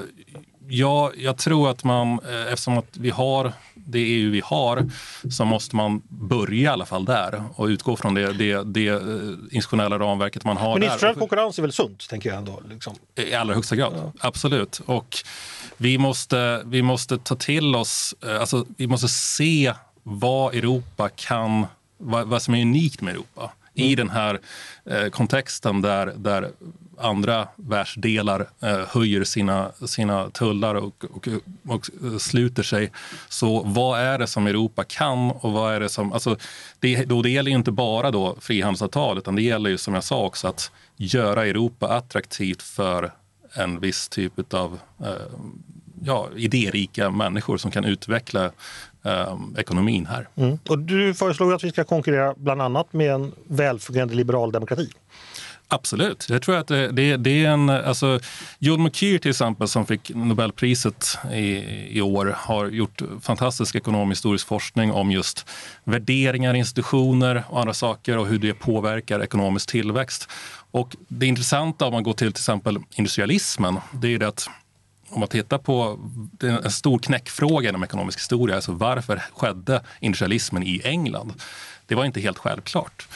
[SPEAKER 4] ja, jag tror att man, eftersom att vi har det E U vi har, så måste man börja i alla fall där och utgå från det, det, det institutionella ramverket man har.
[SPEAKER 1] Men institutionell
[SPEAKER 4] där.
[SPEAKER 1] konkurrens är väl sunt, tänker jag ändå? Liksom.
[SPEAKER 4] I allra högsta grad,
[SPEAKER 1] ja.
[SPEAKER 4] Absolut. Och vi måste, vi måste ta till oss, alltså vi måste se vad Europa kan, vad, vad som är unikt med Europa. Mm. I den här eh, kontexten där, där andra världsdelar eh, höjer sina, sina tullar och, och, och sluter sig. Så vad är det som Europa kan och vad är det som... Alltså, det, då det gäller ju inte bara då frihandelsavtal, utan det gäller ju som jag sa också att göra Europa attraktivt för en viss typ av eh, ja, idérika människor som kan utveckla eh, ekonomin här.
[SPEAKER 1] Mm. Och du föreslår att vi ska konkurrera bland annat med en välfungerande liberal demokrati.
[SPEAKER 4] Absolut. Jag tror att det, det, det är en... Alltså, John McKeer till exempel, som fick Nobelpriset i, i år, har gjort fantastisk ekonomisk-historisk forskning om just värderingar, institutioner och andra saker och hur det påverkar ekonomisk tillväxt. Och det intressanta om man går till till exempel industrialismen, det är det att om man tittar på en stor knäckfråga inom ekonomisk historia, alltså varför skedde industrialismen i England? Det var inte helt självklart.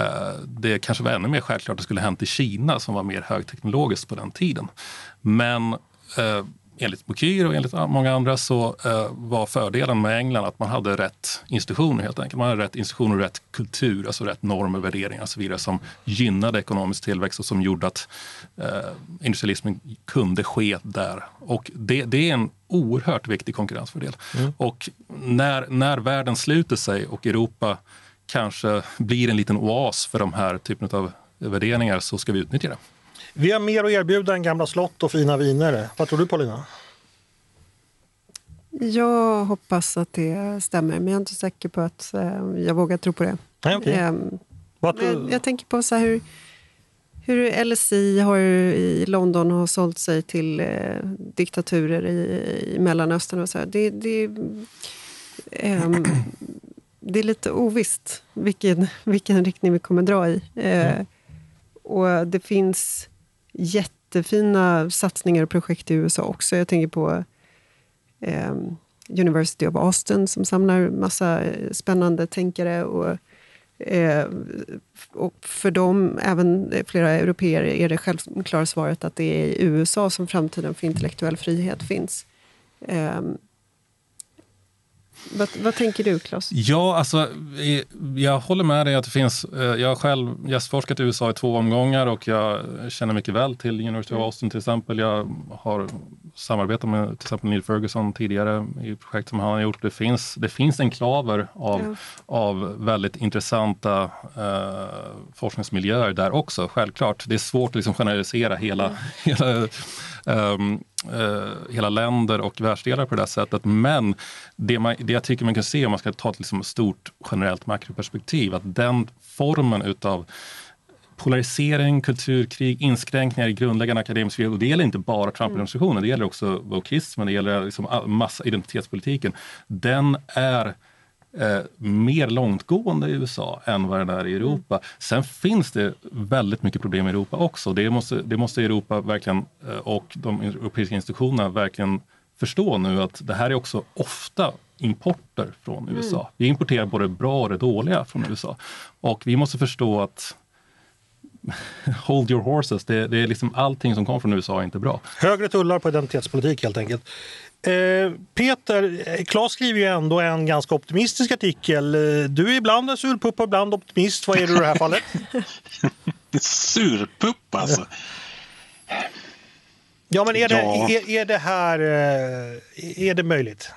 [SPEAKER 4] Det kanske var ännu mer självklart att det skulle hänt i Kina som var mer högteknologiskt på den tiden. Men eh, enligt McKeer och enligt många andra så eh, var fördelen med England att man hade rätt institutioner helt enkelt. Man hade rätt institutioner och rätt kultur, alltså rätt normer, värderingar och så vidare som gynnade ekonomisk tillväxt och som gjorde att eh, industrialismen kunde ske där. Och det, det är en oerhört viktig konkurrensfördel. Mm. Och när, när världen sluter sig och Europa kanske blir en liten oas för de här typen av värderingar, så ska vi utnyttja det.
[SPEAKER 1] Vi har mer att erbjuda än gamla slott och fina viner. Vad tror du, Paulina?
[SPEAKER 2] Jag hoppas att det stämmer, men jag är inte säker på att jag vågar tro på det.
[SPEAKER 1] Nej, okay.
[SPEAKER 2] um,
[SPEAKER 1] Vad tror...
[SPEAKER 2] jag, jag tänker på så här hur, hur L S I har i London har sålt sig till eh, diktaturer i, i Mellanöstern och så här. Det, det, um, det är lite ovisst vilken, vilken riktning vi kommer dra i. Eh, mm. Och det finns jättefina satsningar och projekt i U S A också. Jag tänker på eh, University of Austin som samlar massa spännande tänkare. Och, eh, och för dem, även flera europeer, är det självklara svaret att det är i U S A som framtiden för intellektuell frihet finns. Eh, Vad, vad tänker du, Claes?
[SPEAKER 4] Ja, alltså, jag håller med dig att det finns... Jag har själv gästforskat i U S A i två omgångar och jag känner mycket väl till University of Austin till exempel. Jag har samarbetat med till exempel Neil Ferguson tidigare i projekt som han har gjort. Det finns, det finns enklaver av, ja. av väldigt intressanta eh, forskningsmiljöer där också, självklart. Det är svårt att liksom generalisera hela... Ja. hela Um, uh, hela länder och världsdelar på det här sättet. Men det, man, det jag tycker man kan se om man ska ta ett liksom stort generellt makroperspektiv, att den formen utav polarisering, kulturkrig, inskränkningar i grundläggande akademisk frihet, och det gäller inte bara Trump-administrationen, det gäller också wokismen, det gäller liksom massa identitetspolitiken. Den är Eh, mer långtgående i U S A än vad den är i Europa. Mm. Sen finns det väldigt mycket problem i Europa också. Det måste, det måste Europa verkligen, eh, och de europeiska institutionerna verkligen förstå nu att det här är också ofta importer från U S A. Mm. Vi importerar både bra och det dåliga från U S A. Och vi måste förstå att hold your horses, det, det är liksom allting som kommer från U S A är inte bra.
[SPEAKER 1] Högre tullar på identitetspolitik helt enkelt. Eh, Peter, Claes skriver ju ändå en ganska optimistisk artikel. Du är ibland en surpupp och ibland optimist. Vad är du i det här fallet?
[SPEAKER 3] Surpupp alltså?
[SPEAKER 1] Ja, men är det,
[SPEAKER 3] ja.
[SPEAKER 1] Är, är det här är det möjligt?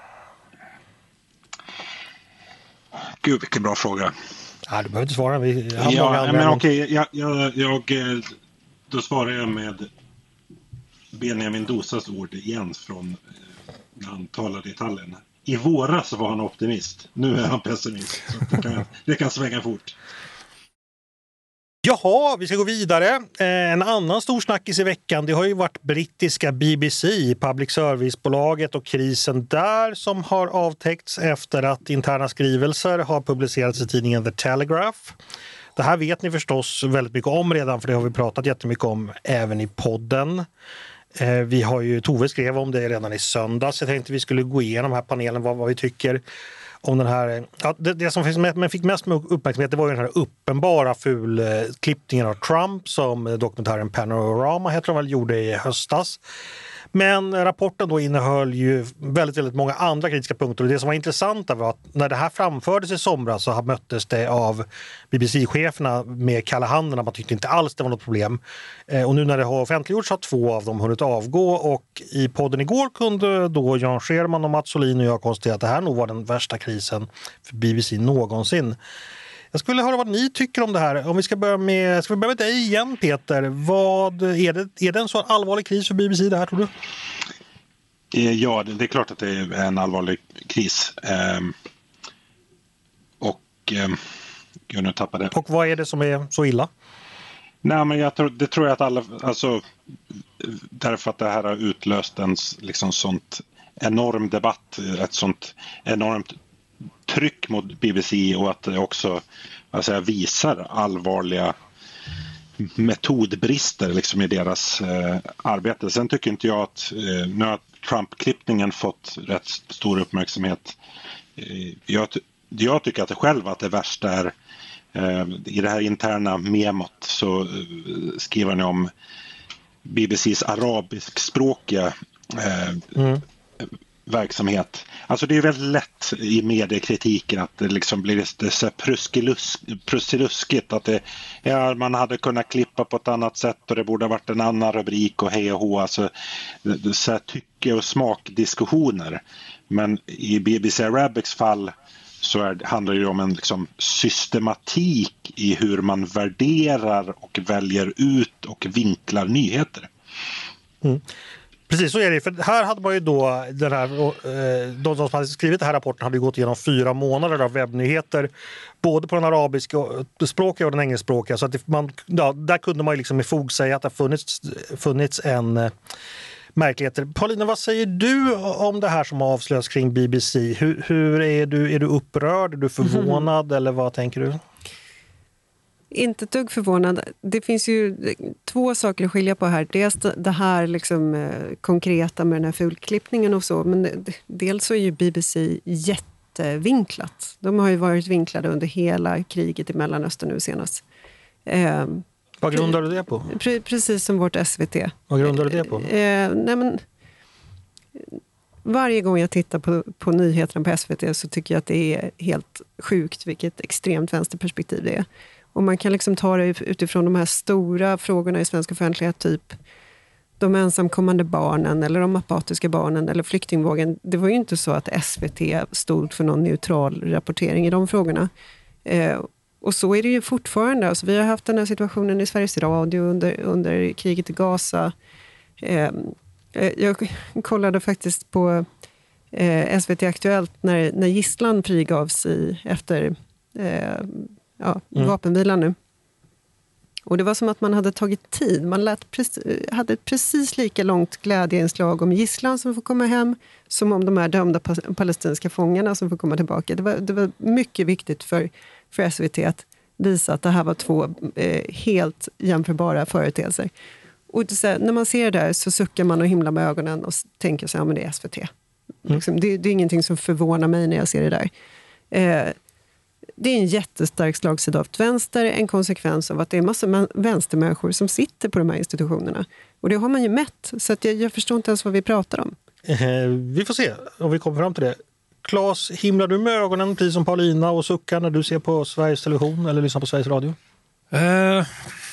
[SPEAKER 3] Gud, vilken bra fråga.
[SPEAKER 1] Ja, du behöver inte svara. Vi
[SPEAKER 3] ja, men okej, jag, jag, jag, då svarar jag med Benjamin Dosas ord igen från när han talade i Tallinn. I våras var han optimist. Nu är han pessimist. Så det, kan, det kan svänga fort.
[SPEAKER 1] Jaha, vi ska gå vidare. En annan stor snackis i veckan, det har ju varit brittiska B B C, public service-bolaget och krisen där som har avtäckts efter att interna skrivelser har publicerats i tidningen The Telegraph. Det här vet ni förstås väldigt mycket om redan, för det har vi pratat jättemycket om även i podden. Vi har ju, Tove skrev om det redan i söndags. Jag tänkte vi skulle gå igenom den här panelen, vad, vad vi tycker om den här. Ja, det, det som fick, men fick mest uppmärksamhet, det var ju den här uppenbara fulklippningen av Trump som dokumentären Panorama heter de väl, gjorde i höstas. Men rapporten då innehöll ju väldigt, väldigt många andra kritiska punkter, och det som var intressant var att när det här framfördes i somras så möttes det av B B C-cheferna med kalla handen. Man tyckte inte alls det var något problem. Och nu när det har offentliggjorts har två av dem hunnit avgå, och i podden igår kunde då Jan Scherman och Mats Solin och jag konstatera att det här nog var den värsta krisen för B B C någonsin. Jag skulle höra vad ni tycker om det här. Om vi ska börja med, ska vi börja med dig igen, Peter. Vad, är, det, är det en så allvarlig kris för B B C det här, tror du?
[SPEAKER 3] Ja, det är klart att det är en allvarlig kris. Ehm, och ehm, jag nu tappade.
[SPEAKER 1] Och vad är det som är så illa?
[SPEAKER 3] Nej, men jag tror, det tror jag att alla, alltså därför att det här har utlöst en liksom sånt enorm debatt, ett sånt enormt tryck mot B B C, och att det också alltså, visar allvarliga metodbrister liksom i deras eh, arbete. Sen tycker inte jag att eh, nu har Trump-klippningen fått rätt stor uppmärksamhet. Eh, jag, jag tycker att det själv att det värsta är eh, i det här interna memot så eh, skriver ni om B B C:s arabiskspråkiga eh, mm. verksamhet. Alltså det är väldigt lätt i mediekritiken att det liksom blir det så prussiluskigt att det, ja, man hade kunnat klippa på ett annat sätt och det borde ha varit en annan rubrik och hej och hå, alltså så här tycke- och smakdiskussioner. Men i B B C Arabics fall så är, handlar det om en liksom systematik i hur man värderar och väljer ut och vinklar nyheter.
[SPEAKER 1] Mm. Precis, så är det. För här hade man ju då, den här, de som hade skrivit den här rapporten hade ju gått igenom fyra månader av webbnyheter, både på den arabiska språkiga och den engelskspråkiga. Så att det, man, ja, där kunde man ju liksom med fog säga att det har funnits, funnits en eh, märkligheter. Paulina, vad säger du om det här som avslöjas kring B B C? Hur, hur är du? Är du upprörd? Är du förvånad? Mm. Eller vad tänker du?
[SPEAKER 2] Inte ett dugg förvånad. Det finns ju två saker att skilja på här. Dels det här liksom, eh, konkreta med den här fulklippningen och så. Men det, dels så är ju B B C jättevinklat. De har ju varit vinklade under hela kriget i Mellanöstern nu senast. Eh,
[SPEAKER 1] Vad grundar du det på?
[SPEAKER 2] Pre- precis som vårt S V T.
[SPEAKER 1] Vad grundar du det på?
[SPEAKER 2] Eh, nej men, varje gång jag tittar på, på nyheterna på S V T så tycker jag att det är helt sjukt vilket extremt vänsterperspektiv det är. Och man kan liksom ta det utifrån de här stora frågorna i svensk offentlighet, typ de ensamkommande barnen eller de apatiska barnen eller flyktingvågen. Det var ju inte så att S V T stod för någon neutral rapportering i de frågorna. Eh, och så är det ju fortfarande. Alltså, vi har haft den här situationen i Sveriges Radio under, under kriget i Gaza. Eh, jag kollade faktiskt på eh, S V T Aktuellt när, när gisslan frigavs i, efter... Eh, Ja, mm. vapenvilan nu. Och det var som att man hade tagit tid. Man lät pre- hade ett precis lika långt glädjeinslag om gisslan som får komma hem som om de här dömda pa- palestinska fångarna som får komma tillbaka. Det var, det var mycket viktigt för, för S V T att visa att det här var två eh, helt jämförbara företeelser. och det, så här, när man ser det där så suckar man och himlar med ögonen och tänker så här, ja, men det är S V T. Mm. Liksom, det, det är ingenting som förvånar mig när jag ser det där. Eh, det är en jättestark slagsida åt vänster, en konsekvens av att det är massor med vänstermänniskor som sitter på de här institutionerna. Och det har man ju mätt, så att jag, jag förstår inte ens vad vi pratar om.
[SPEAKER 1] Eh, vi får se om vi kommer fram till det. Claes, himlar du med ögonen precis som Paulina och suckar när du ser på Sveriges Television eller lyssnar på Sveriges Radio?
[SPEAKER 4] Uh,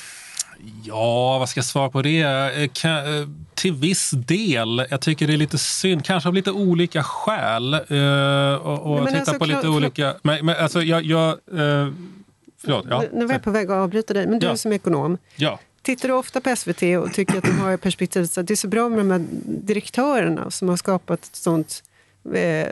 [SPEAKER 4] ja, vad ska jag svara på det? Kan, uh, till viss del. Jag tycker det är lite synd. Kanske av lite olika skäl. Uh, och och titta
[SPEAKER 2] alltså,
[SPEAKER 4] på lite
[SPEAKER 2] Claes,
[SPEAKER 4] olika... Men, men alltså, jag... jag uh, förlåt, ja.
[SPEAKER 2] Nu var jag på väg att avbryta dig, men du
[SPEAKER 4] ja.
[SPEAKER 2] som ekonom.
[SPEAKER 4] Ja.
[SPEAKER 2] Tittar du ofta på S V T och tycker att de har perspektiv så att det är så bra med de här direktörerna som har skapat ett sånt eh,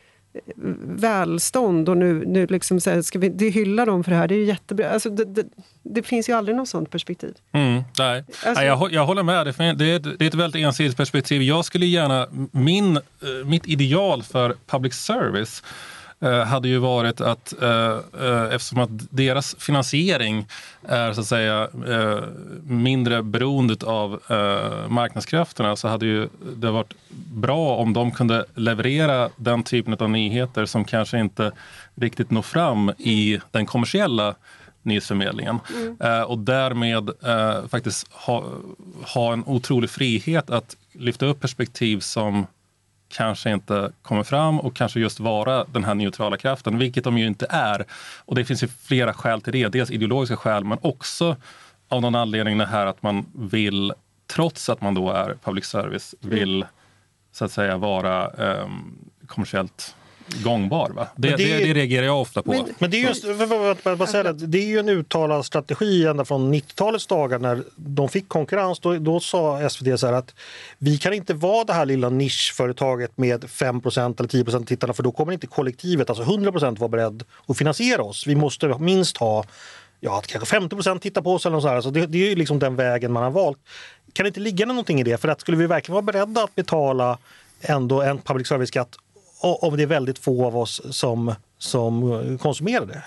[SPEAKER 2] välstånd och nu, nu liksom så här, ska vi det hylla dem för det här, det är jättebra. Alltså det, det, det finns ju aldrig något sånt perspektiv.
[SPEAKER 4] Mm, nej.
[SPEAKER 2] Alltså,
[SPEAKER 4] nej jag, jag håller med, det är, ett, det är ett väldigt ensidigt perspektiv. Jag skulle gärna, min, mitt ideal för public service hade ju varit att eh, eftersom att deras finansiering är så att säga eh, mindre beroendet av eh, marknadskrafterna, så hade ju det varit bra om de kunde leverera den typen av nyheter som kanske inte riktigt når fram i den kommersiella nyhetsförmedlingen. Mm. Eh, och därmed eh, faktiskt ha, ha en otrolig frihet att lyfta upp perspektiv som kanske inte kommer fram och kanske just vara den här neutrala kraften, vilket de ju inte är. Och det finns ju flera skäl till det. Dels ideologiska skäl, men också av någon anledning det här att man vill, trots att man då är public service, vill mm. så att säga vara um, kommersiellt gångbar. Va? Det, det, det, det reagerar jag ofta på.
[SPEAKER 1] Men, men det är just, vad, vad säger det, det är ju en uttalad strategi ända från nittiotalets dagar när de fick konkurrens. Då, då sa S V T så här att vi kan inte vara det här lilla nischföretaget med fem procent eller tio procent tittarna, för då kommer inte kollektivet, alltså hundra procent, vara beredd att finansiera oss. Vi måste minst ha ja, att kanske femtio procent tittar på oss eller något så här. Alltså det, det är ju liksom den vägen man har valt. Kan det inte ligga någonting i det? För att skulle vi verkligen vara beredda att betala ändå en public service-skatt om det är väldigt få av oss som, som konsumerar det?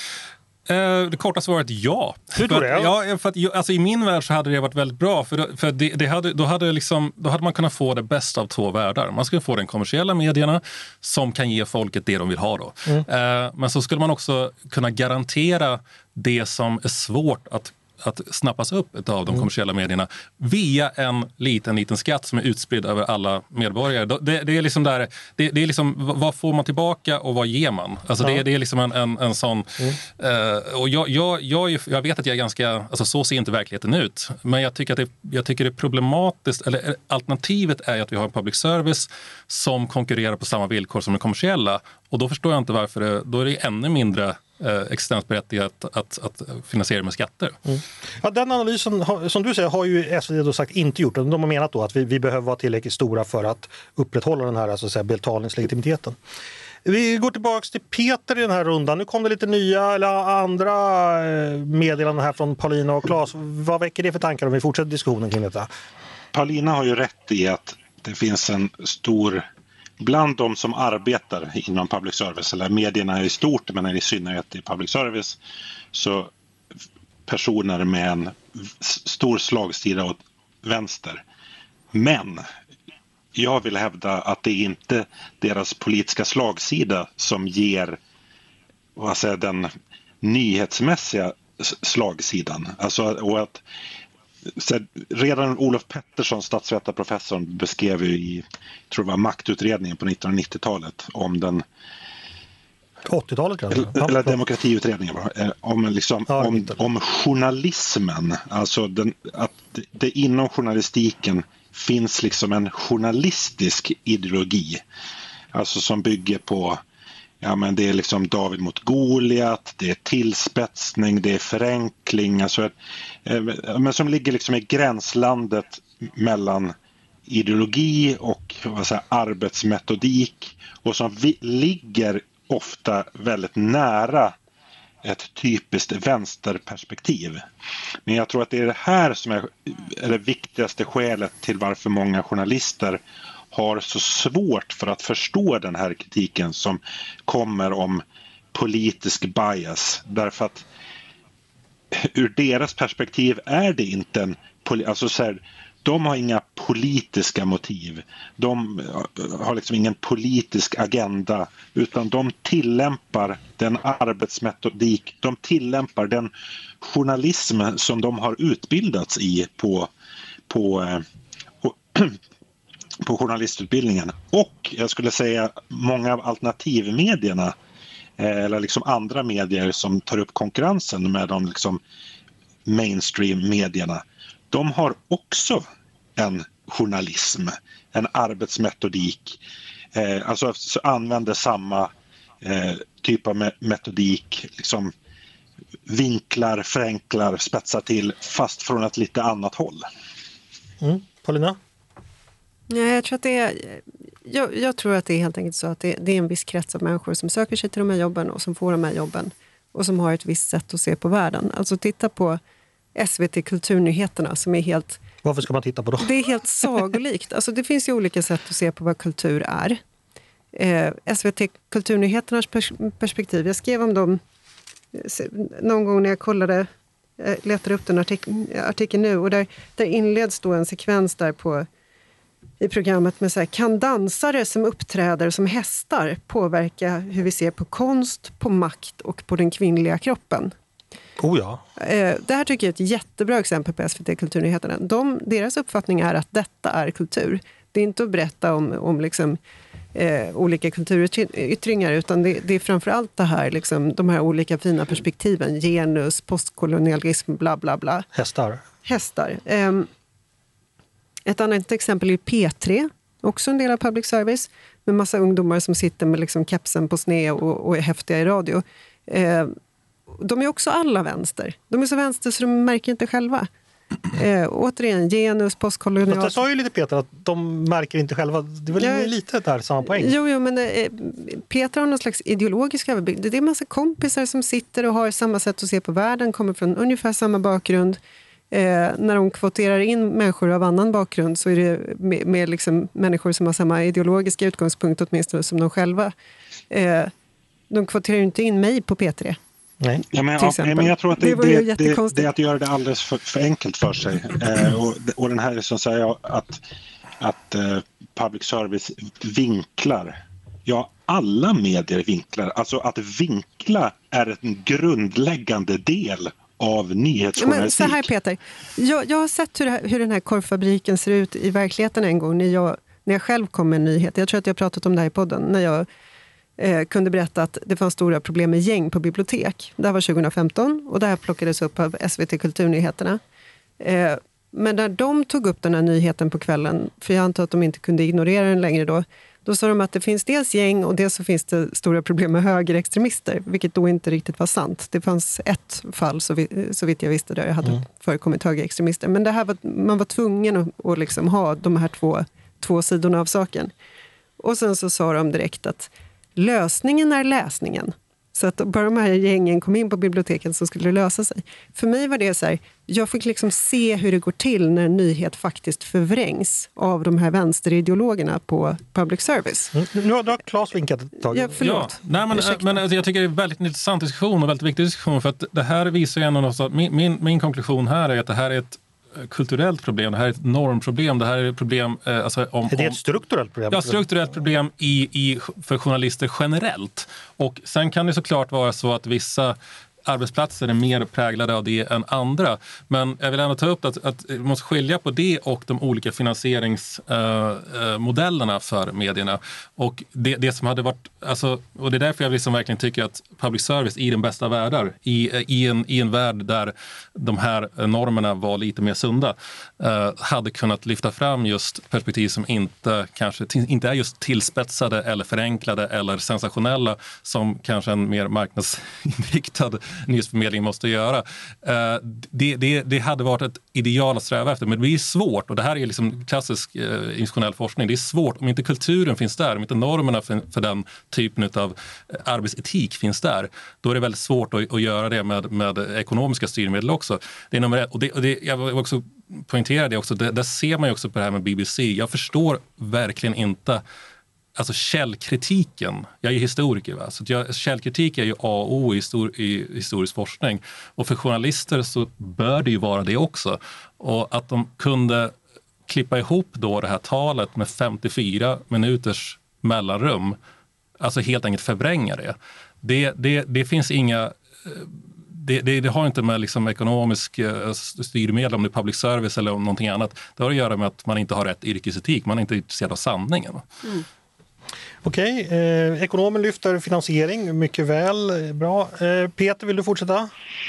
[SPEAKER 1] Eller?
[SPEAKER 4] Det korta svaret ja.
[SPEAKER 1] Hur tror du det?
[SPEAKER 4] Ja, för att, alltså, i min värld så hade det varit väldigt bra. För, för det, det hade, då, hade liksom, då hade man kunnat få det bästa av två världar. Man skulle få den kommersiella medierna som kan ge folket det de vill ha. Då. Mm. Eh, men så skulle man också kunna garantera det som är svårt att att snappas upp av de kommersiella medierna via en liten, liten skatt som är utspridd över alla medborgare. Det, det är liksom där, det, det är liksom, vad får man tillbaka och vad ger man? Alltså ja. det, det är liksom en, en, en sån... Mm. Uh, och jag, jag, jag, jag vet att jag är ganska... Alltså så ser inte verkligheten ut. Men jag tycker att det, jag tycker det är problematiskt, eller alternativet är att vi har en public service som konkurrerar på samma villkor som den kommersiella. Och då förstår jag inte varför det, då är det ännu mindre Eh, existensberättigat att, att, att finansiera med skatter. Mm.
[SPEAKER 1] Ja, den analysen har, som du säger har ju S V T då sagt inte gjort. De har menat då att vi, vi behöver vara tillräckligt stora för att upprätthålla den här alltså, så här, betalningslegitimiteten. Vi går tillbaka till Peter i den här rundan. Nu kom det lite nya eller andra meddelanden här från Paulina och Claes. Vad väcker det för tankar om vi fortsätter diskussionen kring detta?
[SPEAKER 3] Paulina har ju rätt i att det finns en stor... Bland de som arbetar inom public service, eller medierna i stort, men i synnerhet i public service, så personer med en stor slagsida åt vänster. Men jag vill hävda att det är inte deras politiska slagsida som ger vad säger, den nyhetsmässiga slagsidan. Alltså, och att Så redan Olof Pettersson, statsvetarprofessorn, beskrev ju i, tror jag var maktutredningen på nittonhundranittiotalet om den
[SPEAKER 1] åttiotalet kanske?
[SPEAKER 3] Eller demokratiutredningen om, liksom,
[SPEAKER 1] ja,
[SPEAKER 3] om, om journalismen, alltså den, att det, det inom journalistiken finns liksom en journalistisk ideologi, alltså som bygger på ja, men det är liksom David mot Goliat, det är tillspetsning, det är förenkling, alltså, men som ligger liksom i gränslandet mellan ideologi och vad säger, arbetsmetodik, och som vi, ligger ofta väldigt nära ett typiskt vänsterperspektiv. Men jag tror att det är det här som är, är det viktigaste skälet till varför många journalister har så svårt för att förstå den här kritiken som kommer om politisk bias. Därför att ur deras perspektiv är det inte en... Alltså så här, de har inga politiska motiv. De har liksom ingen politisk agenda, utan de tillämpar den arbetsmetodik, de tillämpar den journalism som de har utbildats i på, på, på, på journalistutbildningen. Och jag skulle säga många av alternativmedierna eller liksom andra medier som tar upp konkurrensen med de liksom mainstream-medierna, de har också en journalism, en arbetsmetodik, eh, alltså använder samma eh, typ av metodik, liksom vinklar, förenklar, spetsar till, fast från ett lite annat håll.
[SPEAKER 1] Mm. Paulina?
[SPEAKER 2] Ja, jag, tror att det är, jag, jag tror att det är helt enkelt så att det, det är en viss krets av människor som söker sig till de här jobben och som får de här jobben och som har ett visst sätt att se på världen. Alltså titta på S V T Kulturnyheterna som är helt...
[SPEAKER 1] Varför ska man titta på dem?
[SPEAKER 2] Det är helt sagolikt. Alltså det finns ju olika sätt att se på vad kultur är. Eh, S V T Kulturnyheternas pers- perspektiv. Jag skrev om dem någon gång när jag kollade, eh, letade upp den artik- artikeln nu. Och där, där inleds då en sekvens där på, i programmet med så här, kan dansare som uppträder som hästar påverka hur vi ser på konst, på makt och på den kvinnliga kroppen?
[SPEAKER 1] Oh ja.
[SPEAKER 2] Det här tycker jag är ett jättebra exempel på S V T Kulturnyheterna. De, deras uppfattning är att detta är kultur. Det är inte att berätta om, om liksom, eh, olika kulturyttringar, utan det, det är framförallt det här, liksom, de här olika fina perspektiven. Genus, postkolonialism, bla bla bla.
[SPEAKER 1] Hästar.
[SPEAKER 2] Hästar. Eh, ett annat exempel är P tre, också en del av public service, med massa ungdomar som sitter med liksom kepsen på sned och, och är häftiga i radio. Eh, De är också alla vänster. De är så vänster så de märker inte själva. Eh, återigen, genus, postkolonial...
[SPEAKER 1] Jag sa ju lite Peter att de märker inte själva. Det är väl ja, lite där samma poäng.
[SPEAKER 2] Jo, jo men eh, Peter har någon slags ideologisk överblick. Det är en massa kompisar som sitter och har samma sätt att se på världen, kommer från ungefär samma bakgrund. Eh, när de kvoterar in människor av annan bakgrund så är det med, med liksom människor som har samma ideologiska utgångspunkt åtminstone som de själva. Eh, de kvoterar ju inte in mig på P tre.
[SPEAKER 1] Nej.
[SPEAKER 3] Ja, men, ja, men jag tror att det,
[SPEAKER 2] det,
[SPEAKER 3] det, det, det är att göra det alldeles för, för enkelt för sig. Eh, och, och den här som säger att, att eh, public service vinklar. Ja, alla medier vinklar. Alltså att vinkla är en grundläggande del av nyhetsjournalistik.
[SPEAKER 2] Men så här Peter, jag, jag har sett hur, här, hur den här korvfabriken ser ut i verkligheten en gång när jag, när jag själv kom med en nyhet. Jag tror att jag har pratat om det här i podden. När jag eh, kunde berätta att det fanns stora problem med gäng på bibliotek. Det här var tjugo femton och det här plockades upp av S V T Kulturnyheterna. Eh, men när de tog upp den här nyheten på kvällen, för jag antar att de inte kunde ignorera den längre då, då sa de att det finns dels gäng och dels så finns det stora problem med högerextremister, vilket då inte riktigt var sant. Det fanns ett fall så, vi, så vitt jag visste där jag hade mm. förekommit högerextremister. Men det här var, man var tvungen att, att liksom ha de här två, två sidorna av saken. Och sen så sa de direkt att lösningen är läsningen. Så att bara de här gängen kom in på biblioteket så skulle det lösa sig. För mig var det så här, jag fick liksom se hur det går till när en nyhet faktiskt förvrängs av de här vänsterideologerna på public service.
[SPEAKER 1] Mm. Nu har Claes vinkat ett tag.
[SPEAKER 2] Ja, förlåt.
[SPEAKER 4] Ja, nej, men, men jag tycker det är en väldigt intressant diskussion och väldigt viktig diskussion, för att det här visar ju ändå något, att min, min, min konklusion här är att det här är ett kulturellt problem, det här är ett normproblem, det här är ett problem... Eh, alltså om,
[SPEAKER 1] det är ett strukturellt problem.
[SPEAKER 4] Ja, strukturellt problem i, i, för journalister generellt. Och sen kan det såklart vara så att vissa arbetsplatser är mer präglade av det än andra. Men jag vill ändå ta upp att, att vi måste skilja på det och de olika finansieringsmodellerna uh, uh, för medierna. Och det, det som hade varit... Alltså, och det är därför jag liksom verkligen tycker att public service i den bästa världar, i, i, en, i en värld där de här normerna var lite mer sunda, uh, hade kunnat lyfta fram just perspektiv som inte, kanske, inte är just tillspetsade eller förenklade eller sensationella, som kanske en mer marknadsinriktad nyhetsförmedling måste göra. Uh, det, det, det hade varit ett ideal att sträva efter, men det är svårt, och det här är liksom klassisk uh, institutionell forskning, det är svårt om inte kulturen finns där, om inte normerna för, för den typen av uh, arbetsetik finns där, då är det väldigt svårt att, att göra det med, med ekonomiska styrmedel också. Det är nummer ett. Och, det, och det, jag vill också poängtera det också, det, där ser man ju också på det här med B B C. Jag förstår verkligen inte alltså källkritiken, jag är historiker, va? Så att jag, källkritik är ju A och O i, histor, i historisk forskning. Och för journalister så bör det ju vara det också. Och att de kunde klippa ihop då det här talet med femtiofyra minuters mellanrum, alltså helt enkelt förvränga det. Det, det, det finns inga... Det, det, det har inte med liksom ekonomisk styrmedel, om det är public service eller om någonting annat. Det har att göra med att man inte har rätt yrkesetik. Man är inte intresserad av sanningen.
[SPEAKER 2] Mm.
[SPEAKER 1] Okej, eh, ekonomen lyfter finansiering. Mycket väl, bra. Eh, Peter, vill du fortsätta?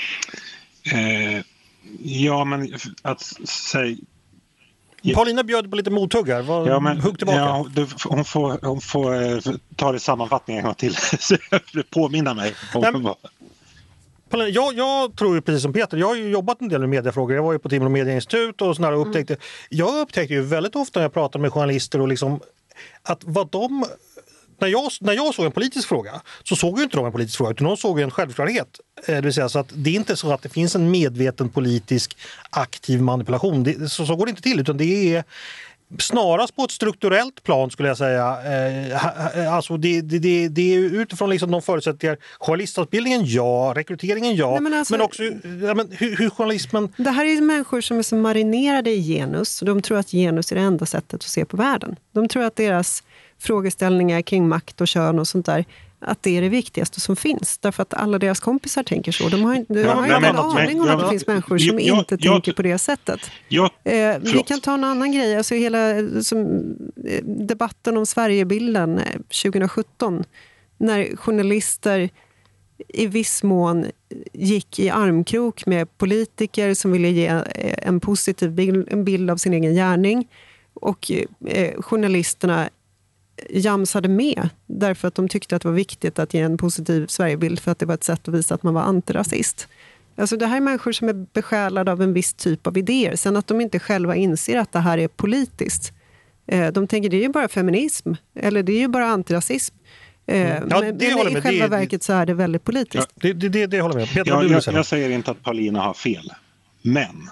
[SPEAKER 3] Eh, ja, men att säga...
[SPEAKER 1] Paulina bjöd på lite mothugg här. Var,
[SPEAKER 3] ja, men,
[SPEAKER 1] hugg tillbaka.
[SPEAKER 3] Ja, du, hon får, hon får eh, ta det sammanfattningen en gång till. Så jag påminna mig om
[SPEAKER 1] Nej,
[SPEAKER 3] vad...
[SPEAKER 1] Paulina, jag, jag tror ju precis som Peter, jag har ju jobbat en del med mediefrågor. Jag var ju på Timrå Medieinstitut och sådär och upptäckte, mm. jag upptäckte ju väldigt ofta när jag pratade med journalister och liksom att vad de... När jag, när jag såg en politisk fråga så såg ju inte de en politisk fråga utan de såg ju en självklarhet. Det vill säga så att det är inte så att det finns en medveten politisk aktiv manipulation. Det, så, så går det inte till utan det är snarast på ett strukturellt plan skulle jag säga. Eh, alltså det, det, det, det är utifrån liksom de förutsättningar. Journalistutbildningen ja, rekryteringen ja. Nej, men, alltså, men också ja, men hur, hur journalismen...
[SPEAKER 2] Det här är människor som är så marinerade i genus. Och de tror att genus är det enda sättet att se på världen. De tror att deras frågeställningar kring makt och kön och sånt där, att det är det viktigaste som finns. Därför att alla deras kompisar tänker så. De har, de
[SPEAKER 3] ja,
[SPEAKER 2] har
[SPEAKER 3] men,
[SPEAKER 2] inte
[SPEAKER 3] men,
[SPEAKER 2] en aning om
[SPEAKER 3] men,
[SPEAKER 2] att det
[SPEAKER 3] jag,
[SPEAKER 2] finns människor som
[SPEAKER 3] jag,
[SPEAKER 2] inte
[SPEAKER 3] jag,
[SPEAKER 2] tänker
[SPEAKER 3] jag,
[SPEAKER 2] på det sättet.
[SPEAKER 3] Jag,
[SPEAKER 2] eh, vi kan ta en annan grej. Alltså hela som, debatten om Sverigebilden tjugo sjutton. När journalister i viss mån gick i armkrok med politiker som ville ge en positiv bild, en bild av sin egen gärning. Och eh, journalisterna jamsade med därför att de tyckte att det var viktigt att ge en positiv Sverigebild för att det var ett sätt att visa att man var antirasist. Alltså det här är människor som är besjälade av en viss typ av idéer. Sen att de inte själva inser att det här är politiskt. De tänker det är ju bara feminism eller det är ju bara antirasism. Mm. Ja, men, men i själva det, verket så är det väldigt politiskt.
[SPEAKER 1] Ja, det, det, det, det håller med. Peter,
[SPEAKER 3] ja,
[SPEAKER 1] du
[SPEAKER 3] jag, jag säger inte att Paulina har fel. Men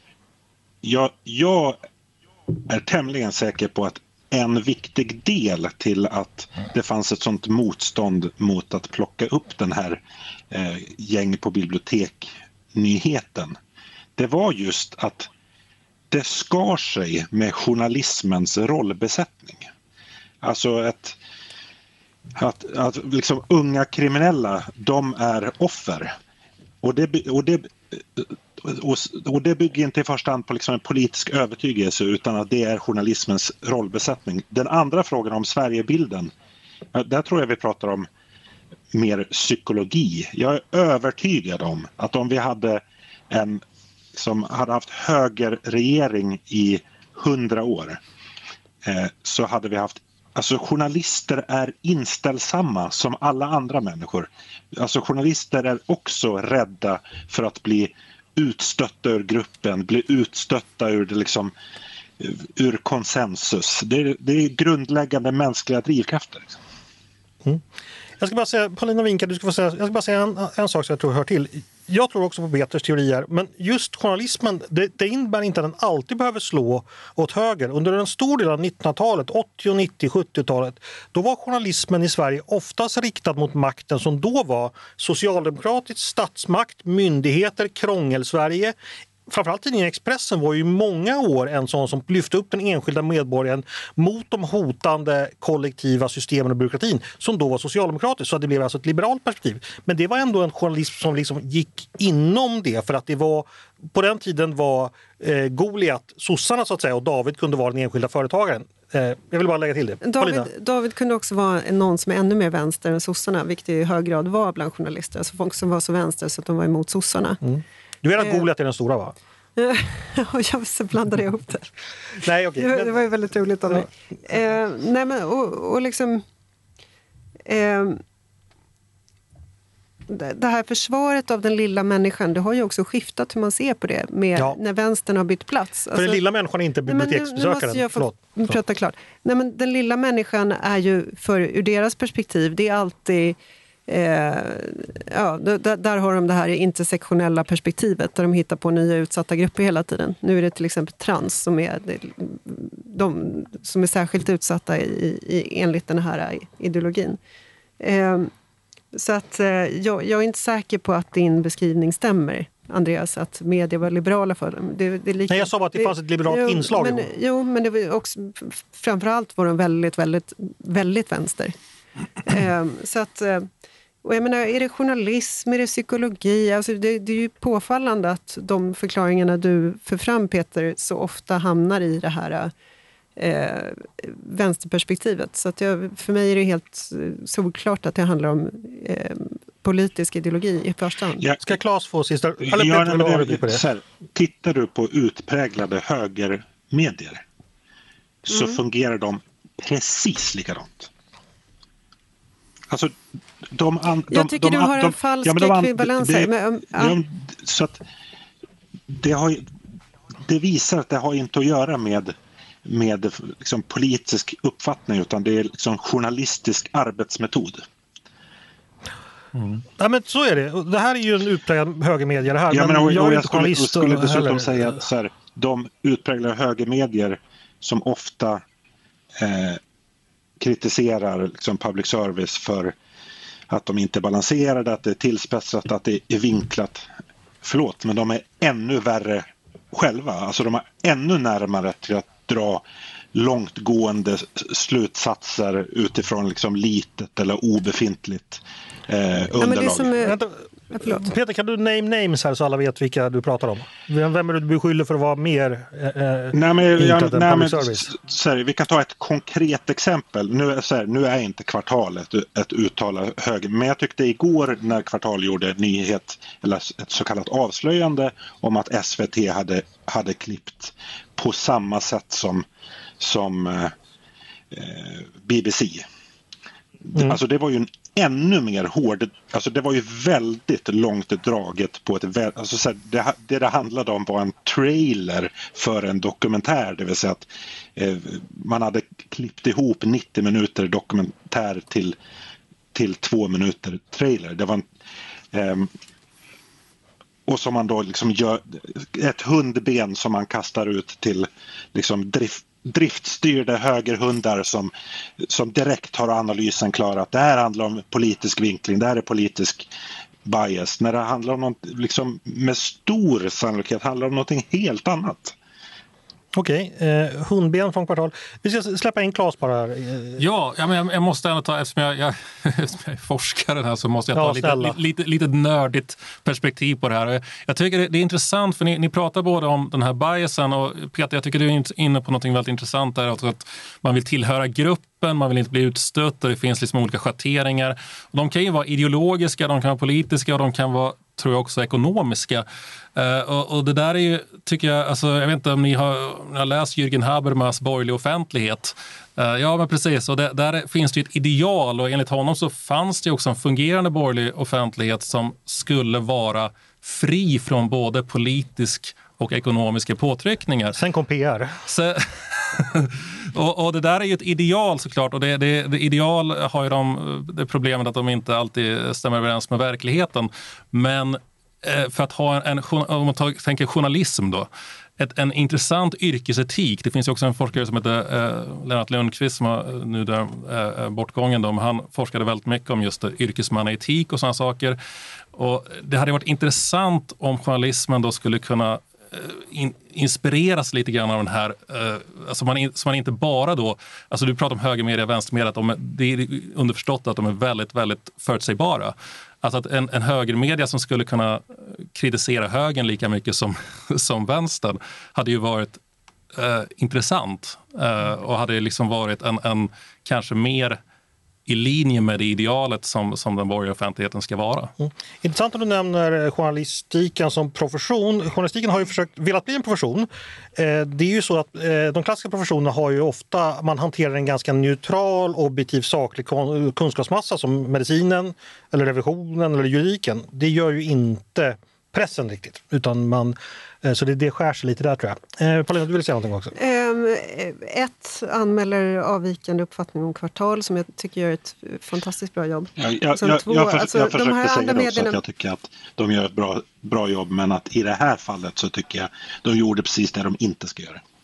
[SPEAKER 3] jag, jag är tämligen säker på att en viktig del till att det fanns ett sånt motstånd mot att plocka upp den här eh, gäng på bibliotek-nyheten. Det var just att det skar sig med journalismens rollbesättning. Alltså ett, att, att liksom unga kriminella, de är offer. Och det, och det Och, och det bygger inte i första hand på liksom en politisk övertygelse utan att det är journalismens rollbesättning. Den andra frågan om Sverigebilden, där tror jag vi pratar om mer psykologi. Jag är övertygad om att om vi hade en som hade haft högerregering i hundra år eh, så hade vi haft, alltså journalister är inställsamma som alla andra människor. Alltså journalister är också rädda för att bli utstötta ur gruppen, bli utstötta ur det liksom ur konsensus. Det är, det är grundläggande mänskliga drivkrafter. Liksom.
[SPEAKER 1] Mm. Jag ska bara säga, Paulina Winka, du ska få säga, jag ska bara säga en, en sak som jag tror hör till. Jag tror också på Peters teorier, men just journalismen, det, det innebär inte att den alltid behöver slå åt höger. Under en stor del av nittonhundratalet, åttio-, nittio-, sjuttiotalet, då var journalismen i Sverige oftast riktad mot makten som då var socialdemokratisk statsmakt, myndigheter, krångel-Sverige. Framförallt tidningen Expressen var ju i många år en sån som lyfte upp den enskilda medborgaren mot de hotande kollektiva systemen och byråkratin som då var socialdemokratiskt. Så det blev alltså ett liberalt perspektiv. Men det var ändå en journalism som liksom gick inom det för att det var på den tiden var eh, Goliat sossarna så att säga och David kunde vara den enskilda företagaren. Eh, jag vill bara lägga till det.
[SPEAKER 2] David, David kunde också vara någon som är ännu mer vänster än sossarna, vilket i hög grad var bland journalister. Alltså folk som var så vänster så att de var emot sossarna. Mm.
[SPEAKER 1] Du vet att Goliat är den stora, va?
[SPEAKER 2] Jag blandade ihop det.
[SPEAKER 1] Nej, okay.
[SPEAKER 2] det. Det var ju väldigt roligt av mig. Ja. Eh, nej, men, och, och liksom... Eh, det här försvaret av den lilla människan, det har ju också skiftat hur man ser på det med ja. När vänstern har bytt plats.
[SPEAKER 1] För alltså, den lilla människan är inte biblioteksbesökaren.
[SPEAKER 2] Nu måste jag få prata klart. Nej, men den lilla människan är ju, för, ur deras perspektiv, det är alltid... Eh, ja, där, där har de det här intersektionella perspektivet där de hittar på nya utsatta grupper hela tiden. Nu är det till exempel trans som är det, de som är särskilt utsatta i, i, enligt den här ideologin. Eh, så att eh, jag, jag är inte säker på att din beskrivning stämmer, Andreas, att media var liberala för dem. Det, det är lika,
[SPEAKER 1] Nej, jag sa bara att det, det fanns ett liberalt
[SPEAKER 2] jo,
[SPEAKER 1] inslag.
[SPEAKER 2] Men, jo, men det var också, framförallt var de väldigt, väldigt, väldigt vänster. eh, så att, och jag menar, är det journalism, är det psykologi? Alltså det, det är ju påfallande att de förklaringarna du för fram, Peter, så ofta hamnar i det här eh, vänsterperspektivet. Så att jag, för mig är det helt solklart att det handlar om eh, politisk ideologi i första hand.
[SPEAKER 1] Ja. Ska Claes få sista... Eller
[SPEAKER 3] ja,
[SPEAKER 1] Peter,
[SPEAKER 3] nej,
[SPEAKER 1] vill det, på det?
[SPEAKER 3] Så här, tittar du på utpräglade högermedier så mm. fungerar de precis likadant. Alltså, de, an, de,
[SPEAKER 2] jag tycker
[SPEAKER 3] de,
[SPEAKER 2] du har
[SPEAKER 3] de,
[SPEAKER 2] en falsk
[SPEAKER 3] ja, de,
[SPEAKER 2] ekvivalens här. Men, ja.
[SPEAKER 3] de, så att det, har, det visar att det har inte att göra med, med liksom politisk uppfattning, utan det är liksom journalistisk arbetsmetod.
[SPEAKER 1] Mm. Ja, men så är det. Det här är ju en utpräglad högermedia det här.
[SPEAKER 3] Ja, men, och,
[SPEAKER 1] jag,
[SPEAKER 3] och
[SPEAKER 1] är
[SPEAKER 3] jag skulle,
[SPEAKER 1] journalist
[SPEAKER 3] skulle dessutom
[SPEAKER 1] heller.
[SPEAKER 3] säga att så här, de utpräglade högermedier som ofta eh, kritiserar liksom public service för att de inte är balanserade, att det är tillspetsat, att det är vinklat. Förlåt, men de är ännu värre själva. Alltså de är ännu närmare till att dra långtgående slutsatser utifrån liksom litet eller obefintligt eh, underlag.
[SPEAKER 2] Ja, men det som är...
[SPEAKER 1] Vänta, Peter, kan du name names här så alla vet vilka du pratar om? Vem är du beskyller för att vara mer eh,
[SPEAKER 3] nej, men, jag,
[SPEAKER 1] än
[SPEAKER 3] nej,
[SPEAKER 1] public
[SPEAKER 3] men,
[SPEAKER 1] service?
[SPEAKER 3] Sorry, vi kan ta ett konkret exempel. Nu, sorry, nu är inte Kvartal ett, ett uttalat höger, men jag tyckte igår när Kvartal gjorde en nyhet, eller ett så kallat avslöjande om att S V T hade, hade klippt på samma sätt som, som eh, B B C. Mm. Alltså det var ju en ännu mer hård, alltså det var ju väldigt långt draget på ett, alltså så här, det, det det handlade om var en trailer för en dokumentär, det vill säga att eh, man hade klippt ihop nittio minuter dokumentär till, till två minuter trailer. Det var en, eh, och som man då liksom gör ett hundben som man kastar ut till liksom drift driftstyrda högerhundar som, som direkt har analysen klar att det här handlar om politisk vinkling, det här är politisk bias. När det handlar om något, liksom, med stor sannolikhet handlar om något helt annat.
[SPEAKER 1] Okej, eh, hundben från Kvartal. Vi ska släppa in Claes bara här.
[SPEAKER 4] Ja, ja men jag, jag måste ändå ta, eftersom jag, jag, eftersom jag är forskare här så måste jag ta
[SPEAKER 1] ja,
[SPEAKER 4] lite, lite, lite nördigt perspektiv på det här. Jag, jag tycker det, det är intressant för ni, ni pratar både om den här biasen och Peter, jag tycker du är inne på något väldigt intressant där, alltså att man vill tillhöra gruppen, man vill inte bli utstött och det finns liksom olika schatteringar. Och de kan ju vara ideologiska, de kan vara politiska och de kan vara, tror jag, också ekonomiska. Uh, och, och det där är ju, tycker jag, alltså, jag vet inte om ni har, ni har läst Jürgen Habermas Borgerlig offentlighet. Uh, ja, men precis. Och det, där finns det ju ett ideal och enligt honom så fanns det också en fungerande borgerlig offentlighet som skulle vara fri från både politisk och ekonomiska påtryckningar.
[SPEAKER 1] Sen kom P R.
[SPEAKER 4] Så, och, och det där är ju ett ideal såklart och det, det, det ideal har ju de, det problemet att de inte alltid stämmer överens med verkligheten. Men eh, för att ha en, en om man tar, tänker journalism då, ett, en intressant yrkesetik. Det finns ju också en forskare som heter eh, Lennart Lundqvist som har nu där eh, bortgången då, men han forskade väldigt mycket om just yrkesmannaetik och sådana saker. Och det hade varit intressant om journalismen då skulle kunna In, inspireras lite grann av den här, eh, alltså man, så man inte bara då, alltså du pratar om högermedia och vänstermedia, att de, det är underförstått att de är väldigt, väldigt förutsägbara. Alltså att en, en högermedia som skulle kunna kritisera högern lika mycket som, som vänstern hade ju varit eh, intressant eh, och hade liksom varit en, en kanske mer i linje med det idealet som, som den borgerliga offentligheten ska vara.
[SPEAKER 1] Mm. Intressant att du nämner journalistiken som profession. Journalistiken har ju försökt, velat bli en profession. Eh, det är ju så att eh, de klassiska professionerna har ju ofta, man hanterar en ganska neutral, objektiv, saklig kunskapsmassa som medicinen eller revisionen eller juridiken. Det gör ju inte pressen riktigt, utan man, så det, det skär sig lite där tror jag. Eh, Paulina, du vill säga någonting också?
[SPEAKER 2] Um, ett anmäler avvikande uppfattning om Kvartal som jag tycker gör ett fantastiskt bra jobb.
[SPEAKER 3] Ja, jag,
[SPEAKER 2] som
[SPEAKER 3] jag,
[SPEAKER 2] två,
[SPEAKER 3] jag, för,
[SPEAKER 2] alltså,
[SPEAKER 3] jag försökte
[SPEAKER 2] de
[SPEAKER 3] säga det också
[SPEAKER 2] medierna...
[SPEAKER 3] att jag tycker att de gör ett bra, bra jobb, men att i det här fallet så tycker jag de gjorde precis det de inte ska göra.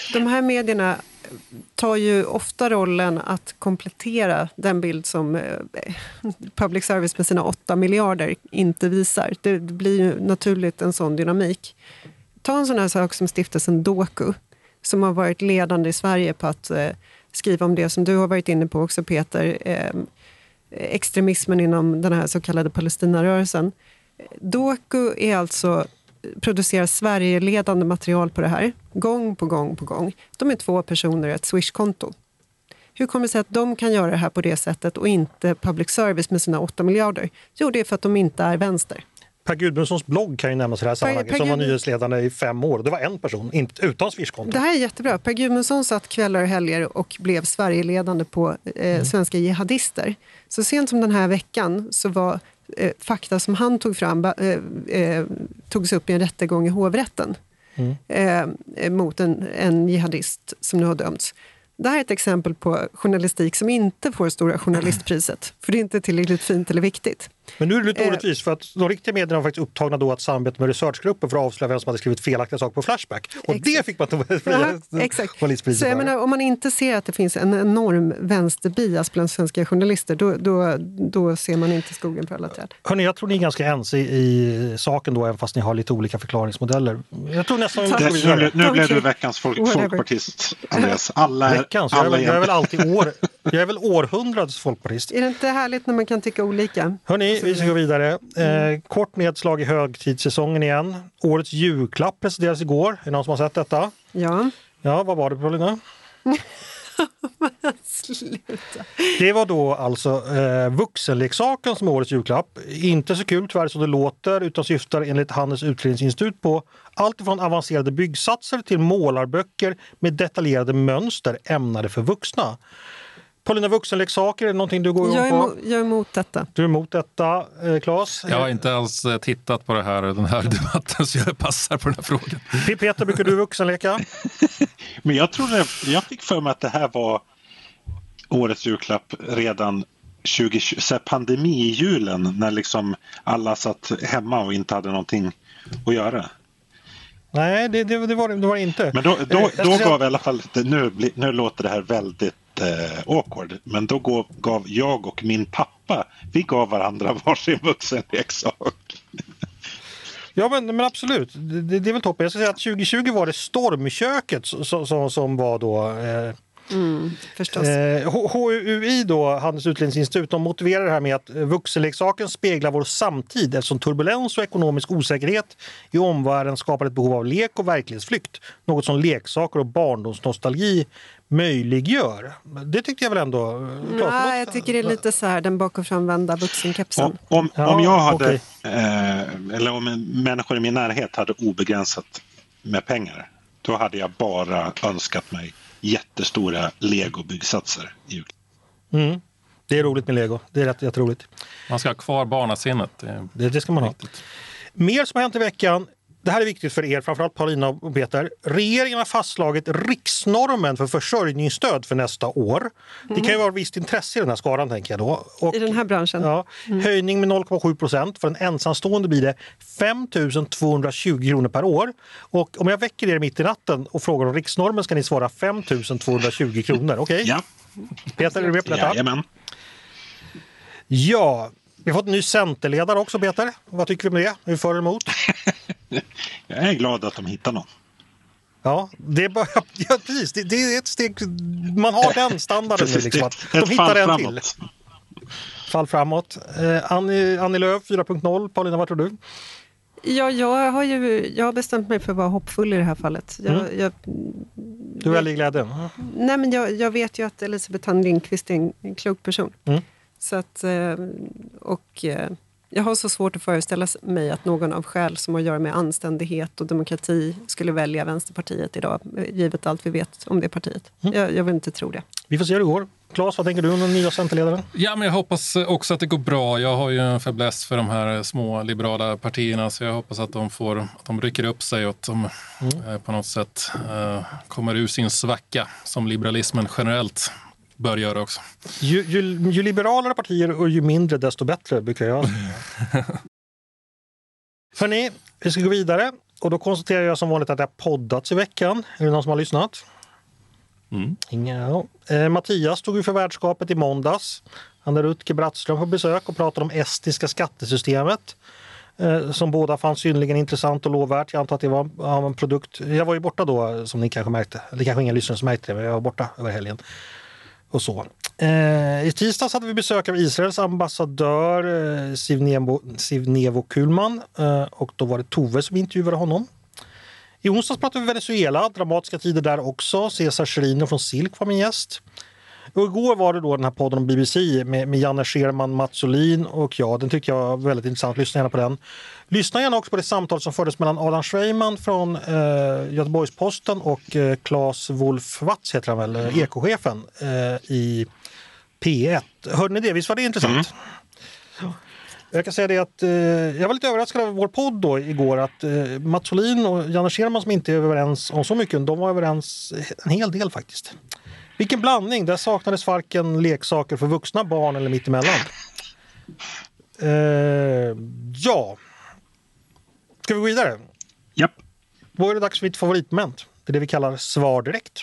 [SPEAKER 2] De här medierna tar ju ofta rollen att komplettera den bild som public service med sina åtta miljarder inte visar. Det blir ju naturligt en sån dynamik. Ta en sån här sak som stiftelsen Doku, som har varit ledande i Sverige på att eh, skriva om det som du har varit inne på också, Peter. Eh, extremismen inom den här så kallade Palestinarörelsen. Doku är alltså producerar Sverige-ledande material på det här, gång på gång på gång. De är två personer i ett Swish-konto. Hur kommer det sig att de kan göra det här på det sättet och inte public service med sina åtta miljarder? Jo, det är för att de inte är vänster.
[SPEAKER 1] Per Gudmundssons blogg kan ju nämnas i det här sammanhanget, per, per som var nyhetsledande i fem år. Det var en person, inte utan Swish-konto.
[SPEAKER 2] Det här är jättebra. Per Gudmundsson satt kvällar och helger och blev Sverige-ledande på eh, mm. svenska jihadister. Så sent som den här veckan så var eh, fakta som han tog fram eh, eh, togs upp i en rättegång i hovrätten mm. eh, mot en, en jihadist som nu har dömts. Det här är ett exempel på journalistik som inte får stora journalistpriset. För det är inte tillräckligt fint eller viktigt.
[SPEAKER 1] Men nu är det lite orättvist för att de riktiga medierna var faktiskt upptagna då att samarbeta med researchgrupper för att avslöja vem som hade skrivit felaktiga saker på Flashback. Och exakt. Det fick man inte fria journalistpriset.
[SPEAKER 2] Så jag menar, om man inte ser att det finns en enorm vänsterbias bland svenska journalister, då, då, då ser man inte skogen för alla träd.
[SPEAKER 1] Hörrni, jag tror ni är ganska ense i, i saken då, även fast ni har lite olika förklaringsmodeller. Jag tror nästan...
[SPEAKER 3] Det, nu nu blev du veckans folk, folkpartist, Andreas. Alla,
[SPEAKER 1] veckans, alla jag, är väl, jag är väl alltid år, jag är väl århundradets folkpartist.
[SPEAKER 2] Är det inte härligt när man kan tycka olika?
[SPEAKER 1] Hörrni, vi ska gå vidare. Eh, kort nedslag i högtidssäsongen igen. Årets julklapp presenterades igår. Är det någon som har sett detta?
[SPEAKER 2] Ja.
[SPEAKER 1] Ja, vad var det, Paulina?
[SPEAKER 2] Sluta.
[SPEAKER 1] Det var då alltså eh, vuxenleksaken som är årets julklapp. Inte så kul tyvärr som det låter, utan syftar enligt Handels utredningsinstitut på allt från avancerade byggsatser till målarböcker med detaljerade mönster ämnade för vuxna. Paulina, vuxenleksaker, är det någonting du går
[SPEAKER 2] jag är
[SPEAKER 1] på?
[SPEAKER 2] Mo- jag är emot detta.
[SPEAKER 1] Du är emot detta, eh, Claes?
[SPEAKER 4] Jag har inte alls tittat på det här, den här debatten, så jag passar på den här frågan.
[SPEAKER 1] Peter, brukar du vuxenleka?
[SPEAKER 3] Men jag tror det, jag fick för mig att det här var årets julklapp redan tjugo tjugo, så pandemijulen, när liksom alla satt hemma och inte hade någonting att göra.
[SPEAKER 1] Nej, det, det, det, var, det var inte.
[SPEAKER 3] Men då, då, då gav i alla fall, nu, nu låter det här väldigt eh, awkward, men då gav, gav jag och min pappa, vi gav varandra varsin vuxenleksak.
[SPEAKER 1] Ja, men, men absolut. Det, det är väl toppen. Jag ska säga att tjugo tjugo var det stormköket som, som, som var då... Eh,
[SPEAKER 2] Mm, förstås.
[SPEAKER 1] Eh, H U I då, Handels utredningsinstitut, de motiverar det här med att vuxenleksaken speglar vår samtid eftersom turbulens och ekonomisk osäkerhet i omvärlden skapar ett behov av lek och verklighetsflykt. Något som leksaker och barndomsnostalgi möjliggör. Det tyckte jag väl ändå...
[SPEAKER 2] Nej, jag tycker det är lite så här, den bak- och framvända vuxenkepsen.
[SPEAKER 3] Om, om,
[SPEAKER 1] ja,
[SPEAKER 3] om jag hade,
[SPEAKER 1] okay.
[SPEAKER 3] eh, eller om människor i min närhet hade obegränsat med pengar, då hade jag bara önskat mig jättestora Lego-byggsatser.
[SPEAKER 1] Mm. Det är roligt med Lego. Det är rätt jätteroligt.
[SPEAKER 4] Man ska ha kvar barnasinnet.
[SPEAKER 1] Det, det, det ska man
[SPEAKER 4] riktigt.
[SPEAKER 1] ha. Mer som har hänt i veckan. Det här är viktigt för er, framförallt Paulina och Peter. Regeringen har fastslagit riksnormen för försörjningsstöd för nästa år. Mm. Det kan ju vara visst intresse i den här skaran, tänker jag då. Och,
[SPEAKER 2] I den här branschen?
[SPEAKER 1] Ja, mm. Höjning med noll komma sju procent. För en ensamstående blir det fem tusen tvåhundratjugo kronor per år. Och om jag väcker er mitt i natten och frågar om riksnormen ska ni svara fem tusen tvåhundratjugo kronor. Okej? Okay?
[SPEAKER 3] Ja.
[SPEAKER 1] Peter, är du med på detta?
[SPEAKER 3] Jajamän.
[SPEAKER 1] Ja, vi har fått en ny centerledare också, Peter. Vad tycker vi om det? Är vi för eller emot?
[SPEAKER 3] Jag är glad att de hittar någon.
[SPEAKER 1] Ja, det är, bara, ja, precis. Det, det är ett steg. Man har den standarden nu. Liksom, att de hittar en till. Fall framåt. Eh, Annie, Annie Lööf fyra punkt noll. Paulina, vad tror du?
[SPEAKER 2] Ja, jag har ju jag har bestämt mig för att vara hoppfull i det här fallet. Jag,
[SPEAKER 1] mm.
[SPEAKER 2] jag,
[SPEAKER 1] du är väl i glädjen? Mm.
[SPEAKER 2] Nej, men jag, jag vet ju att Elisabeth Thand Lindqvist är en klok person. Mm. Så att, och jag har så svårt att föreställa mig att någon av skäl som har att göra med anständighet och demokrati skulle välja Vänsterpartiet idag, givet allt vi vet om det partiet. Mm. Jag, jag vill inte tro det.
[SPEAKER 1] Vi får se hur det går. Claes, vad tänker du om den nya centerledaren?
[SPEAKER 4] Ja, men jag hoppas också att det går bra. Jag har ju en fäbless för de här små liberala partierna, så jag hoppas att de får, att de rycker upp sig och att de mm. eh, på något sätt eh, kommer ur sin svacka som liberalismen generellt bör göra också.
[SPEAKER 1] Ju, ju, ju liberalare partier och ju mindre desto bättre, brukar jag säga. Hörrni, vi ska gå vidare. Och då konstaterar jag som vanligt att det har poddats i veckan. Är det någon som har lyssnat?
[SPEAKER 4] Mm.
[SPEAKER 1] Inga, ja. eh, Mattias stod ju för värdskapet i måndags. Han är Rutger Brattström på besök och pratade om estiska skattesystemet. Eh, som båda fann synnerligen intressant och lovvärt. Jag antar att det var ja, en produkt. Jag var ju borta då, som ni kanske märkte. Eller kanske inga lyssnare som märkte det, men jag var borta över helgen. Och så. Eh, I tisdags hade vi besök av Israels ambassadör eh, Sivnevo Kulman. Eh, och då var det Tove som intervjuade honom. I onsdags pratade vi Venezuela, dramatiska tider där också. Cesar Scherino från Silk var min gäst. Och igår var det då den här podden om B B C med, med Janne Scherman, Mats Olin och jag. Den tycker jag var väldigt intressant. Lyssna gärna på den. Lyssna gärna också på det samtal som fördes mellan Adam Schweiman från eh, Göteborgs-Posten och eh, Claes Wolf Watz heter han väl, eh, ekochefen eh, i P ett. Hörde ni det? Visst var det intressant? Mm. Jag kan säga det att eh, jag var lite överraskad av vår podd då igår att eh, Mats Olin och Janne Scherman som inte är överens om så mycket, de var överens en hel del faktiskt. Vilken blandning, där saknades varken leksaker för vuxna, barn eller mittemellan. Eh, ja, ska vi gå vidare?
[SPEAKER 3] Japp.
[SPEAKER 1] Då är det dags för mitt favoritmoment. Det är det vi kallar svar direkt.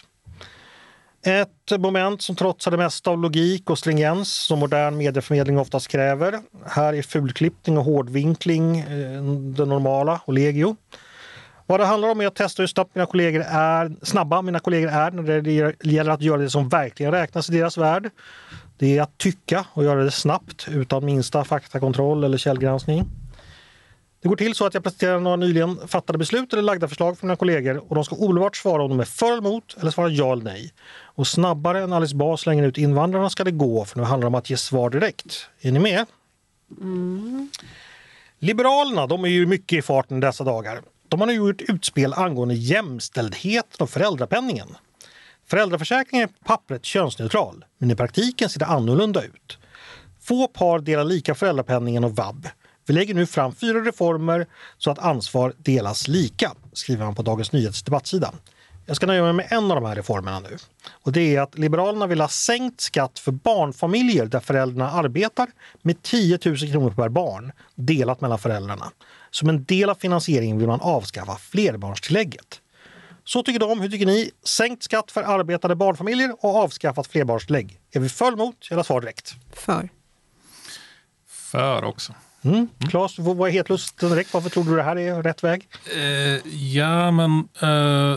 [SPEAKER 1] Ett moment som trotsar det mesta av logik och stringens som modern medieförmedling oftast kräver. Här är fulklippning och hårdvinkling eh, det normala och legio. Vad det handlar om är att testa hur snabbt mina kollegor är, snabba mina kollegor är när det gäller att göra det som verkligen räknas i deras värld. Det är att tycka och göra det snabbt utan minsta faktakontroll eller källgranskning. Det går till så att jag presenterar några nyligen fattade beslut eller lagda förslag från mina kollegor och de ska omedelbart svara om de är för eller emot eller svara ja eller nej. Och snabbare än Alice Bah slänger ut invandrarna ska det gå, för nu handlar det om att ge svar direkt. Är ni med?
[SPEAKER 2] Mm.
[SPEAKER 1] Liberalerna, de är ju mycket i farten dessa dagar. De har nu gjort utspel angående jämställdheten och föräldrapenningen. Föräldraförsäkringen är på pappret könsneutral, men i praktiken ser det annorlunda ut. Få par delar lika föräldrapenningen och vab. Vi lägger nu fram fyra reformer så att ansvar delas lika, skriver han på Dagens Nyhets debattsida. Jag ska nöja mig med en av de här reformerna nu. Och det är att Liberalerna vill ha sänkt skatt för barnfamiljer där föräldrarna arbetar med tio tusen kronor per barn delat mellan föräldrarna. Som en del av finansieringen vill man avskaffa flerbarnstillägget. Så tycker de. Hur tycker ni? Sänkt skatt för arbetande barnfamiljer och avskaffat flerbarnstillägg. Är vi för emot eller svar direkt?
[SPEAKER 2] För.
[SPEAKER 4] För också.
[SPEAKER 1] Mm. Claes, vad är hetlusten direkt? Varför tror du det här är rätt väg?
[SPEAKER 4] Eh, ja, men... Eh,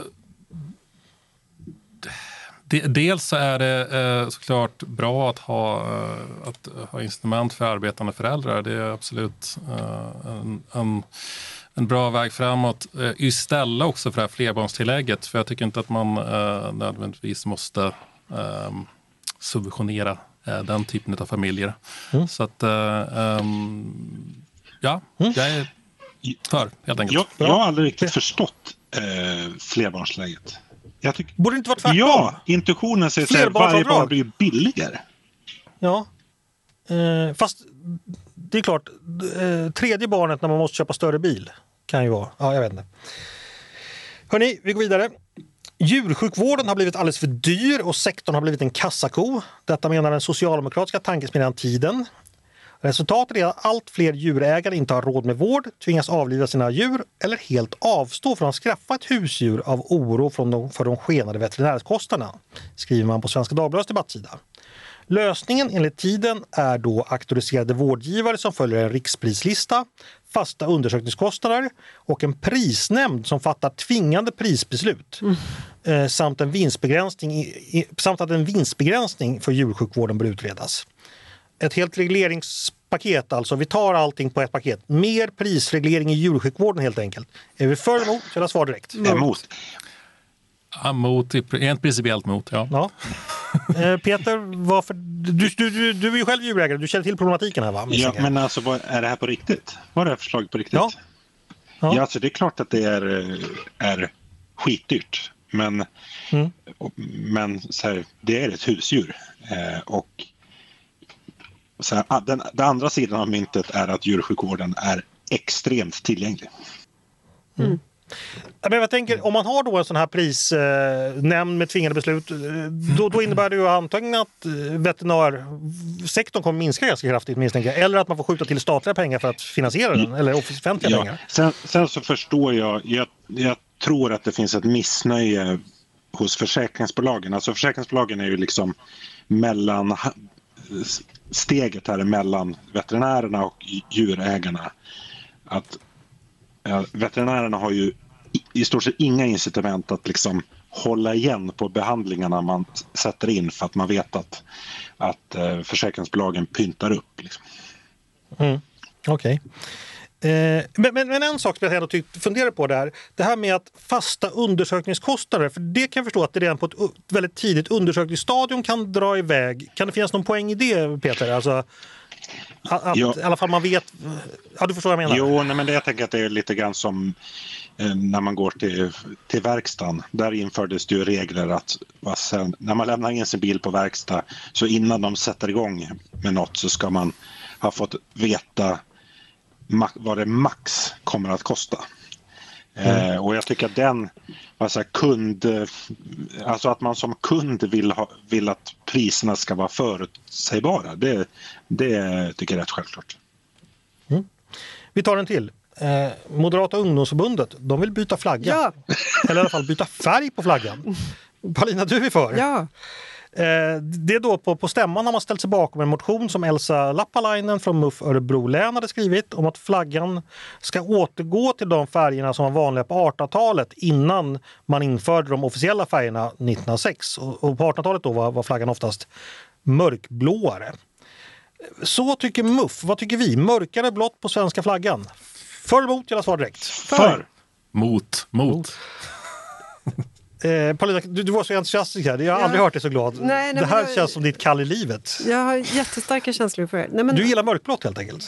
[SPEAKER 4] de, dels så är det eh, såklart bra att ha, eh, att ha instrument för arbetande föräldrar. Det är absolut eh, en, en, en bra väg framåt. Eh, istället också för det här flerbarnstillägget. För jag tycker inte att man eh, nödvändigtvis måste eh, subventionera den typen av familjer. Mm. Så att, um, ja, mm. jag är för, helt enkelt.
[SPEAKER 3] Jag, jag har aldrig riktigt förstått eh, flerbarnsläget. Jag tycker,
[SPEAKER 1] borde det inte vara tvärtom?
[SPEAKER 3] Ja, intuitionen säger att varje barn blir billigare.
[SPEAKER 1] Ja, eh, fast det är klart, eh, tredje barnet när man måste köpa större bil kan ju vara, ja jag vet inte. Hörrni, vi går vidare. Djursjukvården har blivit alldeles för dyr och sektorn har blivit en kassako. Detta menar den socialdemokratiska tankesmedjan Tiden. Resultatet är att allt fler djurägare inte har råd med vård, tvingas avliva sina djur eller helt avstå från att skaffa ett husdjur av oro från de, för de skenade veterinärkostnaderna, skriver man på Svenska Dagbladets debattsida. Lösningen enligt Tiden är då auktoriserade vårdgivare som följer en riksprislista, fasta undersökningskostnader och en prisnämnd som fattar tvingande prisbeslut mm. eh, samt, en vinstbegränsning i, i, samt att en vinstbegränsning för djursjukvården bör utredas. Ett helt regleringspaket, alltså vi tar allting på ett paket. Mer prisreglering i djursjukvården helt enkelt. Är vi för emot eller svar direkt?
[SPEAKER 3] Emot.
[SPEAKER 4] Ja, mot, rent principiellt mot, ja.
[SPEAKER 1] ja. Eh, Peter, varför, du, du, du, du är ju själv djurägare, du känner till problematiken här va?
[SPEAKER 3] Ja, men alltså vad, är det här på riktigt? Var är det här förslaget på riktigt?
[SPEAKER 1] Ja. Ja.
[SPEAKER 3] Ja, alltså det är klart att det är, är skitdyrt. Men, mm. men så här, det är ett husdjur. Eh, och så här, den, den andra sidan av myntet är att djursjukvården är extremt tillgänglig.
[SPEAKER 1] Mm. Men jag tänker, om man har då en sån här prisnämnd eh, med tvingande beslut, då, då innebär det ju antagligen att veterinärsektorn kommer minska ganska kraftigt, minst tänker jag. Eller att man får skjuta till statliga pengar för att finansiera den, eller offentliga
[SPEAKER 3] ja.
[SPEAKER 1] pengar.
[SPEAKER 3] Sen, sen så förstår jag, jag, jag tror att det finns ett missnöje hos försäkringsbolagen. Alltså försäkringsbolagen är ju liksom mellan steget här mellan veterinärerna och djurägarna. Att ja, veterinärerna har ju i, i stort sett inga incitament att liksom hålla igen på behandlingarna man sätter in för att man vet att, att uh, försäkringsbolagen pyntar upp. Liksom.
[SPEAKER 1] Mm. Okej. Okay. Eh, men, men, men en sak som jag ändå tyckte, funderar på där, det här med att fasta undersökningskostnader, för det kan jag förstå att det redan på ett väldigt tidigt undersökningsstadium kan dra iväg. Kan det finnas någon poäng i det, Peter? Alltså, att ja. I alla fall man vet, ja, du förstår vad jag menar.
[SPEAKER 3] Jo, nej, men det, jag tänker att det är lite grann som eh, när man går till, till verkstaden. Där infördes det ju regler att sen, när man lämnar in sin bil på verkstad, så innan de sätter igång med något så ska man ha fått veta vad det max kommer att kosta. Mm. Eh, och jag tycker att den alltså kund, alltså att man som kund vill, ha, vill att priserna ska vara förutsägbara, det, det tycker jag är rätt självklart.
[SPEAKER 1] Mm. Vi tar en till. Eh, Moderata ungdomsförbundet, de vill byta flagga.
[SPEAKER 2] Ja.
[SPEAKER 1] Eller i alla fall byta färg på flaggan. Paulina, du är för.
[SPEAKER 2] Ja.
[SPEAKER 1] Det är då på, på stämman har man ställt sig bakom en motion som Elsa Lappalainen från M U F Örebro län hade skrivit om att flaggan ska återgå till de färgerna som var vanliga på artonhundratalet innan man införde de officiella färgerna nittonhundrasex. Och, och på artonhundratalet då var, var flaggan oftast mörkblåare. Så tycker M U F. Vad tycker vi? Mörkare blått på svenska flaggan. För eller mot? Jag svarar direkt.
[SPEAKER 3] För. För.
[SPEAKER 4] Mot. Mot. mot.
[SPEAKER 1] Eh, Paulina, du, du var så entusiastisk här. Jag har ja. aldrig hört dig så glad. Nej, nej, det här jag, känns som ditt kall i livet.
[SPEAKER 2] Jag har jättestarka känslor för det. Nej, men,
[SPEAKER 1] du gillar mörkblått helt enkelt.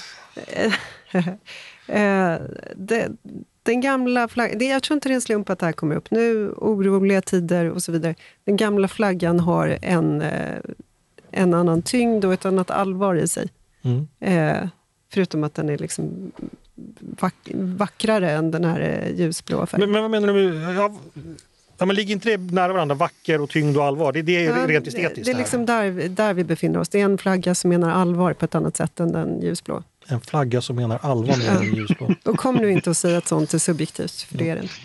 [SPEAKER 2] eh, det, den gamla flaggan, det, jag tror inte det är en slump att det här kommer upp nu. Oroliga tider och så vidare. Den gamla flaggan har en, eh, en annan tyngd och ett annat allvar i sig. Mm. Eh, förutom att den är liksom vack, vackrare än den här ljusblåa färgen.
[SPEAKER 1] Men, men vad menar du med... Ja, Ja, men ligger inte det nära varandra, vacker och tyngd och allvar? Det, det är ja, rent estetiskt.
[SPEAKER 2] Det, det är liksom där, där vi befinner oss. Det är en flagga som menar allvar på ett annat sätt än den ljusblå.
[SPEAKER 1] En flagga som menar allvar med ja. den ljusblå.
[SPEAKER 2] Och kom nu inte att säga att sånt är subjektivt, för det är det inte.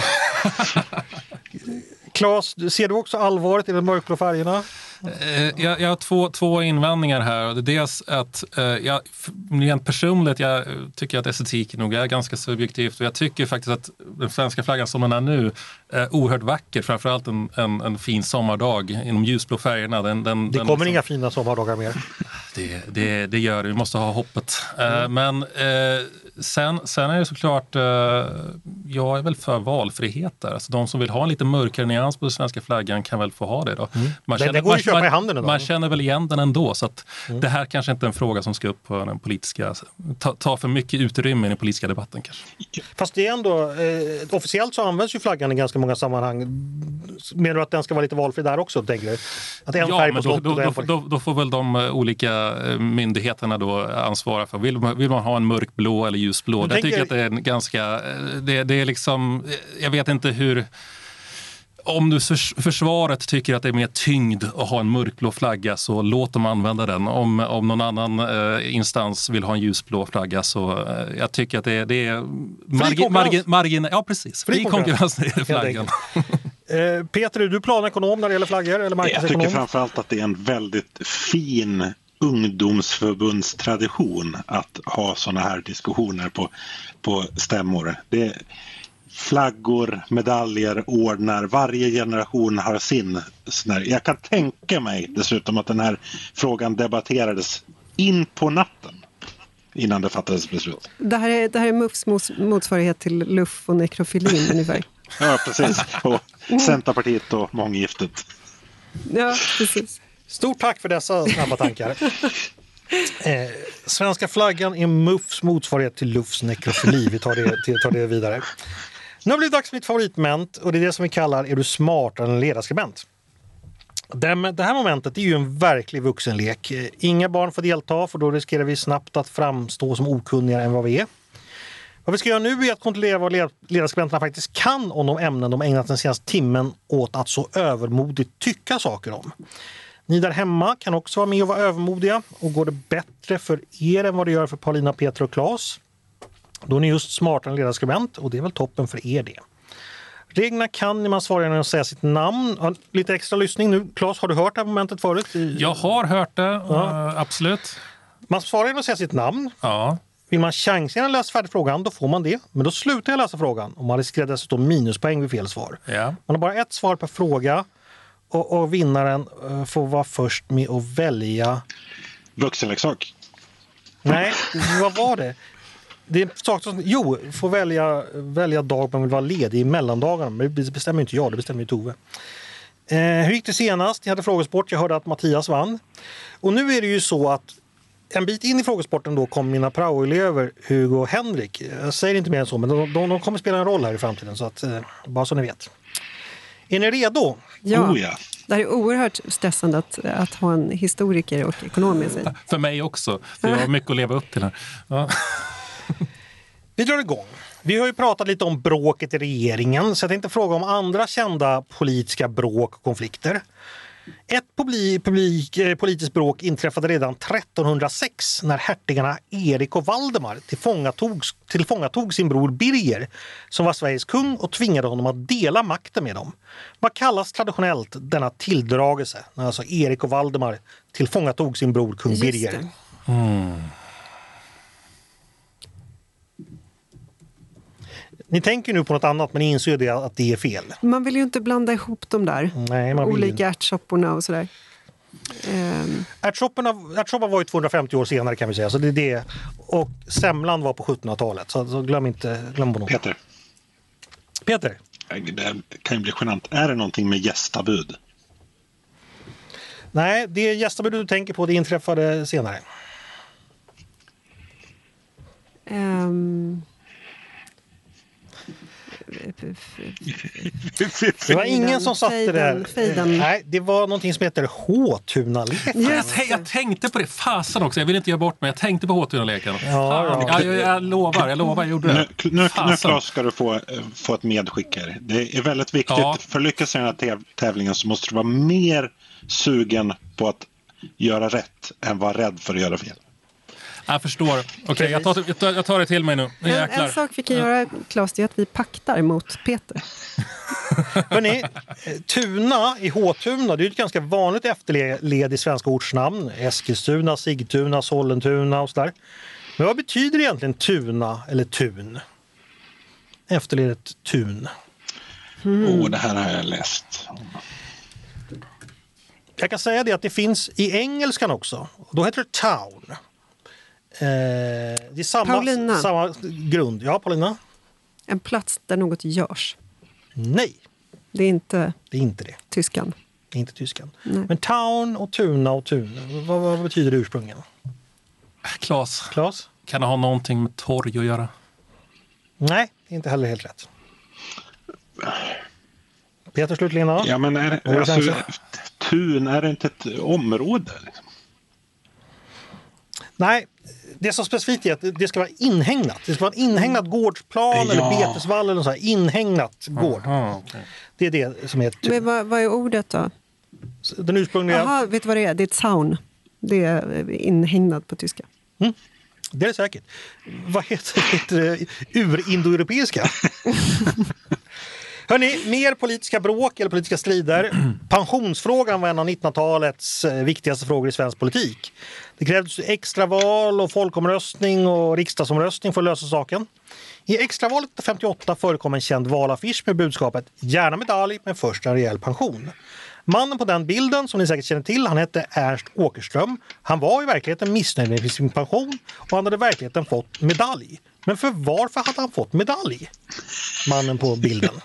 [SPEAKER 1] Claes, ser du också allvaret i de mörkblå färgerna?
[SPEAKER 4] Jag, jag har två, två invändningar här. Dels att jag, rent personligt jag tycker att estetik nog är ganska subjektivt, och jag tycker faktiskt att den svenska flaggan som den är nu är oerhört vacker, framförallt en, en, en fin sommardag i de ljusblå färgerna. Den, den,
[SPEAKER 1] det
[SPEAKER 4] den
[SPEAKER 1] kommer
[SPEAKER 4] liksom,
[SPEAKER 1] inga fina sommardagar mer.
[SPEAKER 4] Det, det, det gör det, vi måste ha hoppet. Mm. Men eh, sen, sen är det såklart, eh, jag är väl för valfrihet där. Alltså de som vill ha en lite mörkare nyans på den svenska flaggan kan väl få ha det då. Mm. Man, känner, det, det går man, man, i handen man, man känner väl igen den ändå, så att mm. det här kanske inte är en fråga som ska upp på den politiska, ta, ta för mycket utrymme i den politiska debatten kanske.
[SPEAKER 1] Fast det är ändå, eh, officiellt så används ju flaggan i ganska många sammanhang. Menar du att den ska vara lite valfri där också, tänker du? Att en
[SPEAKER 4] ja,
[SPEAKER 1] färg
[SPEAKER 4] men
[SPEAKER 1] på
[SPEAKER 4] då, då,
[SPEAKER 1] då,
[SPEAKER 4] då, då, då får väl de olika myndigheterna då ansvara för. Vill man, vill man ha en mörkblå eller ljusblå? Jag tänker... tycker att det är en ganska, det, det är liksom, jag vet inte hur... Om du försvaret tycker att det är mer tyngd att ha en mörkblå flagga, så låt dem använda den. Om, om någon annan eh, instans vill ha en ljusblå flagga, så eh, jag tycker att det, det är margin, margin, margin, ja precis, fri konkurrens när det gäller flaggan.
[SPEAKER 1] eh, Peter, är du planekonom när det gäller flaggor? Eller
[SPEAKER 3] jag tycker framförallt att det är en väldigt fin ungdomsförbundstradition att ha såna här diskussioner på, på stämmor. Det flaggor, medaljer, ordnar. Varje generation har sin. Jag kan tänka mig dessutom att den här frågan debatterades in på natten innan det fattades beslut.
[SPEAKER 2] Det här är, det här är M U Fs motsvarighet till luff och nekrofilin ungefär.
[SPEAKER 3] Ja, precis. Och Centerpartiet och månggiftet.
[SPEAKER 2] Ja, precis.
[SPEAKER 1] Stort tack för dessa snabba tankar. Eh, svenska flaggan är M U Fs motsvarighet till luffs nekrofili. Vi tar det, tar det vidare. Nu har det blivit dags för mitt favoritmoment, och det är det som vi kallar Är du smartare än ledarskribent? Det här momentet är ju en verklig vuxenlek. Inga barn får delta, för då riskerar vi snabbt att framstå som okunnigare än vad vi är. Vad vi ska göra nu är att kontrollera vad ledarskribenterna faktiskt kan om de ämnen de ägnat den senaste timmen åt att så övermodigt tycka saker om. Ni där hemma kan också vara med och vara övermodiga, och går det bättre för er än vad det gör för Paulina, Peter och Claes, då är ni just smartare än ledarskribent, och det är väl toppen för er det. Reglerna kan när man svarar genom att säga sitt namn. Lite extra lyssning nu. Claes, har du hört det här momentet förut?
[SPEAKER 4] Jag har hört det, ja. uh, absolut.
[SPEAKER 1] Man svarar genom att säga sitt namn.
[SPEAKER 4] Ja.
[SPEAKER 1] Vill man chansen att läsa färdigt frågan, då får man det. Men då slutar jag läsa frågan och man riskerar dessutom minuspoäng vid fel svar.
[SPEAKER 4] Ja.
[SPEAKER 1] Man har bara ett svar per fråga och, och vinnaren uh, får vara först med att välja...
[SPEAKER 3] Vuxenleksak.
[SPEAKER 1] Nej, vad var det? Det är sak som, jo, får välja, välja dag man vill vara ledig i mellandagarna. Men det bestämmer inte jag, det bestämmer ju Tove. Eh, hur gick det senast? Ni hade frågesport, jag hörde att Mattias vann. Och nu är det ju så att en bit in i frågesporten då kom mina praoelever Hugo och Henrik. Jag säger inte mer än så, men de, de, de kommer spela en roll här i framtiden. Så att, eh, bara så ni vet. Är ni redo?
[SPEAKER 2] Ja.
[SPEAKER 3] Oh, ja.
[SPEAKER 2] Det är oerhört stressande att, att ha en historiker och ekonom med sig.
[SPEAKER 4] För mig också, för jag har mycket att leva upp till här. Ja.
[SPEAKER 1] Vi drar igång. Vi har ju pratat lite om bråket i regeringen, så jag tänkte fråga om andra kända politiska bråk och konflikter. Ett publik, publik, politiskt bråk inträffade redan trettonhundrasex när hertigarna Erik och Valdemar tillfångatog, tillfångatog sin bror Birger som var Sveriges kung och tvingade honom att dela makten med dem. Vad kallas traditionellt denna tilldragelse när alltså Erik och Valdemar tillfångatog sin bror kung Birger?
[SPEAKER 4] Mm.
[SPEAKER 1] Ni tänker nu på något annat men ni inser det att det är fel.
[SPEAKER 2] Man vill ju inte blanda ihop de där
[SPEAKER 1] Nej, man vill
[SPEAKER 2] olika
[SPEAKER 1] inte.
[SPEAKER 2] ärtsopporna och sådär. Um.
[SPEAKER 1] Ärtsopporna, ärtsoppan var ju tvåhundrafemtio år senare kan vi säga. Så det är det. Och semlan var på sjuttonhundratalet. Så, så glöm inte glöm på något.
[SPEAKER 3] Peter.
[SPEAKER 1] Peter.
[SPEAKER 3] Det kan ju bli genant. Är det någonting med gästabud?
[SPEAKER 1] Nej, det gästabud du tänker på det inträffade senare.
[SPEAKER 2] Um.
[SPEAKER 1] Det var ingen som satte
[SPEAKER 2] fejden,
[SPEAKER 1] det.
[SPEAKER 2] Fejden.
[SPEAKER 1] Nej, det var någonting som heter Håtunaleken.
[SPEAKER 2] Yes.
[SPEAKER 4] Jag, jag tänkte på det, fasen också. Jag vill inte göra bort mig. Jag tänkte på Håtunaleken.
[SPEAKER 1] Ja, ja.
[SPEAKER 4] Jag, jag, jag lovar, jag lovar, jag gjorde det.
[SPEAKER 3] Nu, nu, nu Claes, ska du få, få ett medskick här. Det är väldigt viktigt.
[SPEAKER 4] Ja.
[SPEAKER 3] För att lyckas i den här täv- tävlingen så måste du vara mer sugen på att göra rätt än vara rädd för att göra fel.
[SPEAKER 4] Jag förstår. Okej, okay, jag, tar, jag, tar, jag tar det till mig nu.
[SPEAKER 2] En, en sak vi kan göra, Claes, är att vi paktar mot Peter.
[SPEAKER 1] Hörrni, Tuna i Håtuna, det är ett ganska vanligt efterled i svenska ortsnamn. Eskilstuna, Sigtuna, Sollentuna och sådär. Men vad betyder egentligen tuna eller tun? Efterledet tun.
[SPEAKER 3] Åh, mm. oh, det här har jag läst.
[SPEAKER 1] Jag kan säga det att det finns i engelskan också. Då heter det town. Eh, det är samma,
[SPEAKER 2] Paulina.
[SPEAKER 1] samma grund. Ja, Paulina?
[SPEAKER 2] En plats där något görs.
[SPEAKER 1] Nej,
[SPEAKER 2] Det är inte
[SPEAKER 1] det är inte det.
[SPEAKER 2] tyskan.
[SPEAKER 1] Det är inte tyskan.
[SPEAKER 2] Nej.
[SPEAKER 1] Men town och tuna och tun. Vad, vad betyder det ursprungligen?
[SPEAKER 4] Claes,
[SPEAKER 1] Claes?
[SPEAKER 4] kan det ha någonting med torg att göra?
[SPEAKER 1] Nej, det är inte heller helt rätt. Peter slutligen då?
[SPEAKER 3] Ja, men är,
[SPEAKER 1] Vad är
[SPEAKER 3] alltså,
[SPEAKER 1] chansen?
[SPEAKER 3] tun, är det inte ett område? Liksom?
[SPEAKER 1] Nej, det är så specifikt är att det ska vara inhägnat. Det ska vara en inhägnad gårdsplan
[SPEAKER 3] Ja.
[SPEAKER 1] eller betesvall eller så här. Inhägnat gård.
[SPEAKER 4] Aha, okay.
[SPEAKER 1] Det är det som är tun.
[SPEAKER 2] Men vad, vad är ordet då?
[SPEAKER 1] Den ursprungliga...
[SPEAKER 2] Jaha, vet du vad det är? Det är ett saun. Det är inhägnad på tyska.
[SPEAKER 1] Mm. Det är det säkert. Vad heter, heter det? Urindoeuropeiska? Hörrni, mer politiska bråk eller politiska strider. Pensionsfrågan var en av nittonhundratalets viktigaste frågor i svensk politik. Det krävdes extraval och folkomröstning och riksdagsomröstning för att lösa saken. I extravalet femtioåtta förekom en känd valaffisch med budskapet "Gärna medalj, men först en rejäl pension". Mannen på den bilden, som ni säkert känner till, han hette Ernst Åkerström. Han var i verkligheten missnöjd med sin pension och han hade i verkligheten fått medalj. Men för varför hade han fått medalj? Mannen på bilden.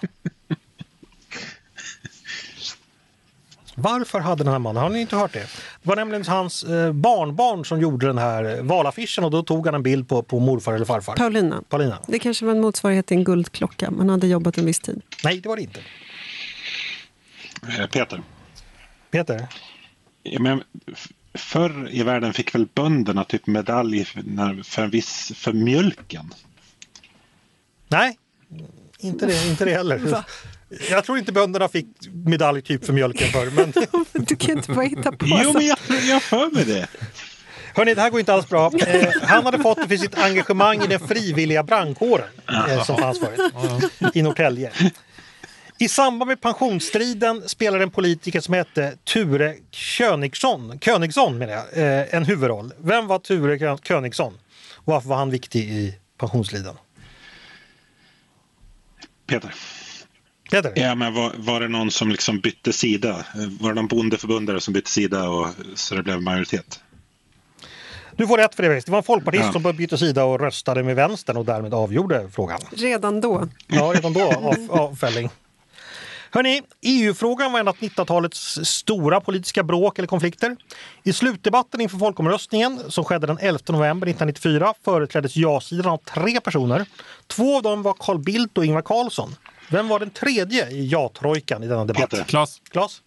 [SPEAKER 1] Varför hade den här mannen, har ni inte hört det? Det var nämligen hans eh, barnbarn som gjorde den här valaffischen och då tog han en bild på, på morfar eller farfar.
[SPEAKER 2] Paulina.
[SPEAKER 1] Paulina.
[SPEAKER 2] Det kanske var en motsvarighet till en guldklocka. Man hade jobbat en viss tid.
[SPEAKER 1] Nej, det var det inte.
[SPEAKER 3] Eh, Peter.
[SPEAKER 1] Peter?
[SPEAKER 3] Ja, men f- förr i världen fick väl bönderna typ medalj för, när, för en viss för mjölken.
[SPEAKER 1] Nej, inte det, inte det heller.
[SPEAKER 2] Va?
[SPEAKER 1] Jag tror inte bönderna fick medalj typ för mjölken för, men...
[SPEAKER 2] Du kan inte bara hitta på.
[SPEAKER 3] Jo, men jag, jag för mig det.
[SPEAKER 1] Hörrni, det här går inte alls bra. Eh, han hade fått det för sitt engagemang i den frivilliga brandkåren eh, som fanns förut i Norrtälje. I samband med pensionsstriden spelade en politiker som hette Ture Königsson, Königsson menar jag, eh, en huvudroll. Vem var Ture Königsson? Varför var han viktig i pensionsstriden?
[SPEAKER 3] Peter.
[SPEAKER 1] Peter?
[SPEAKER 3] Ja, men var, var det någon som liksom bytte sida? Var det någon bondeförbundare som bytte sida och så det blev majoritet?
[SPEAKER 1] Du får rätt för det. Det var en folkpartist
[SPEAKER 3] Ja.
[SPEAKER 1] som bytte sida och röstade med vänstern och därmed avgjorde frågan.
[SPEAKER 2] Redan då.
[SPEAKER 1] Ja, redan då av, avfälling. Hörrni, E U-frågan var en av nittonhundratalets stora politiska bråk eller konflikter. I slutdebatten inför folkomröstningen som skedde den elfte november nittonhundranittiofyra företräddes ja-sidan av tre personer. Två av dem var Carl Bildt och Ingvar Carlsson. Vem var den tredje i ja-trojkan i denna debatt?
[SPEAKER 3] Peter.
[SPEAKER 4] Klas.
[SPEAKER 1] Klas?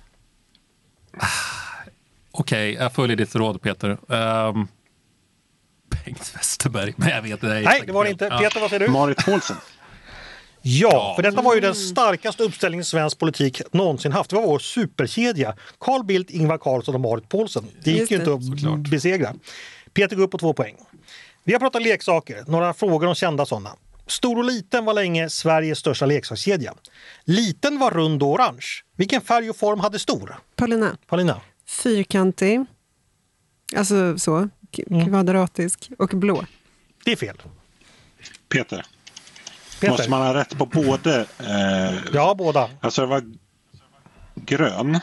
[SPEAKER 4] Okej, okay, jag följer ditt råd, Peter. Um, Bengt Westerberg, men jag vet inte.
[SPEAKER 1] Nej, det var det inte.
[SPEAKER 4] Ja.
[SPEAKER 1] Peter, vad säger du?
[SPEAKER 3] Marit Paulsen.
[SPEAKER 1] Ja, för detta var ju den starkaste uppställningen i svensk politik någonsin haft. Det var vår superkedja. Carl Bildt, Ingvar Carlsson och Marit Paulsen. Det gick
[SPEAKER 2] Just
[SPEAKER 1] ju
[SPEAKER 2] det.
[SPEAKER 1] inte att
[SPEAKER 4] Såklart.
[SPEAKER 1] besegra. Peter går upp på två poäng. Vi har pratat leksaker, några frågor om kända sådana. Stor och liten var länge Sveriges största leksakskedja. Liten var rund och orange. Vilken färg och form hade stor?
[SPEAKER 2] Paulina.
[SPEAKER 1] Paulina?
[SPEAKER 2] Fyrkantig. Alltså så. K- kvadratisk. Och blå.
[SPEAKER 1] Det är fel.
[SPEAKER 3] Peter.
[SPEAKER 1] Peter?
[SPEAKER 3] Måste man ha rätt på både... Eh,
[SPEAKER 1] Ja, båda.
[SPEAKER 3] Alltså det var grön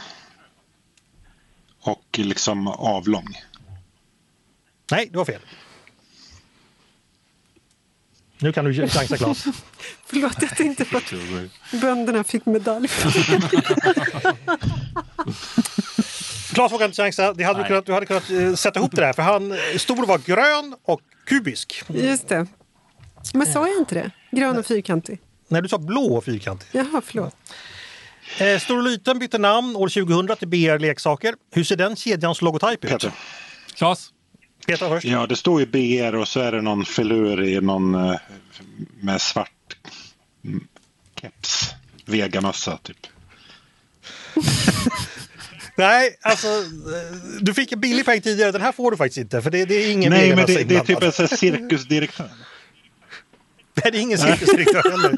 [SPEAKER 3] och liksom avlång.
[SPEAKER 1] Nej, det var fel. Nu kan du chansa, Klas.
[SPEAKER 2] Förlåt att inte för att bönderna fick medalj.
[SPEAKER 1] Klas vågade inte chansa. Det hade du,
[SPEAKER 4] Nej.
[SPEAKER 1] kunnat, du hade kunnat eh, sätta ihop det där. För han stor var grön och kubisk.
[SPEAKER 2] Just det. Men sa jag inte det? Grön och fyrkantig.
[SPEAKER 1] När du sa blå och fyrkantig.
[SPEAKER 2] Jaha, förlåt.
[SPEAKER 1] Eh, Stor och liten bytte namn år tjugohundra till B R Leksaker. Hur ser den kedjans logotyp ut?
[SPEAKER 3] Peter.
[SPEAKER 4] Klas.
[SPEAKER 1] Peter först.
[SPEAKER 3] Ja, det står ju B R och så är det någon filur i någon eh, med svart mm, keps. Vegamössa typ.
[SPEAKER 1] Nej, alltså eh, du fick en billig peng tidigare. Den här får du faktiskt inte. För det, det är ingen
[SPEAKER 3] Nej, men
[SPEAKER 1] vegamössa
[SPEAKER 3] det, det är typ
[SPEAKER 1] inblandad.
[SPEAKER 3] en sån här cirkusdirektör.
[SPEAKER 1] Nej, det är ingen cirkusdirektör heller.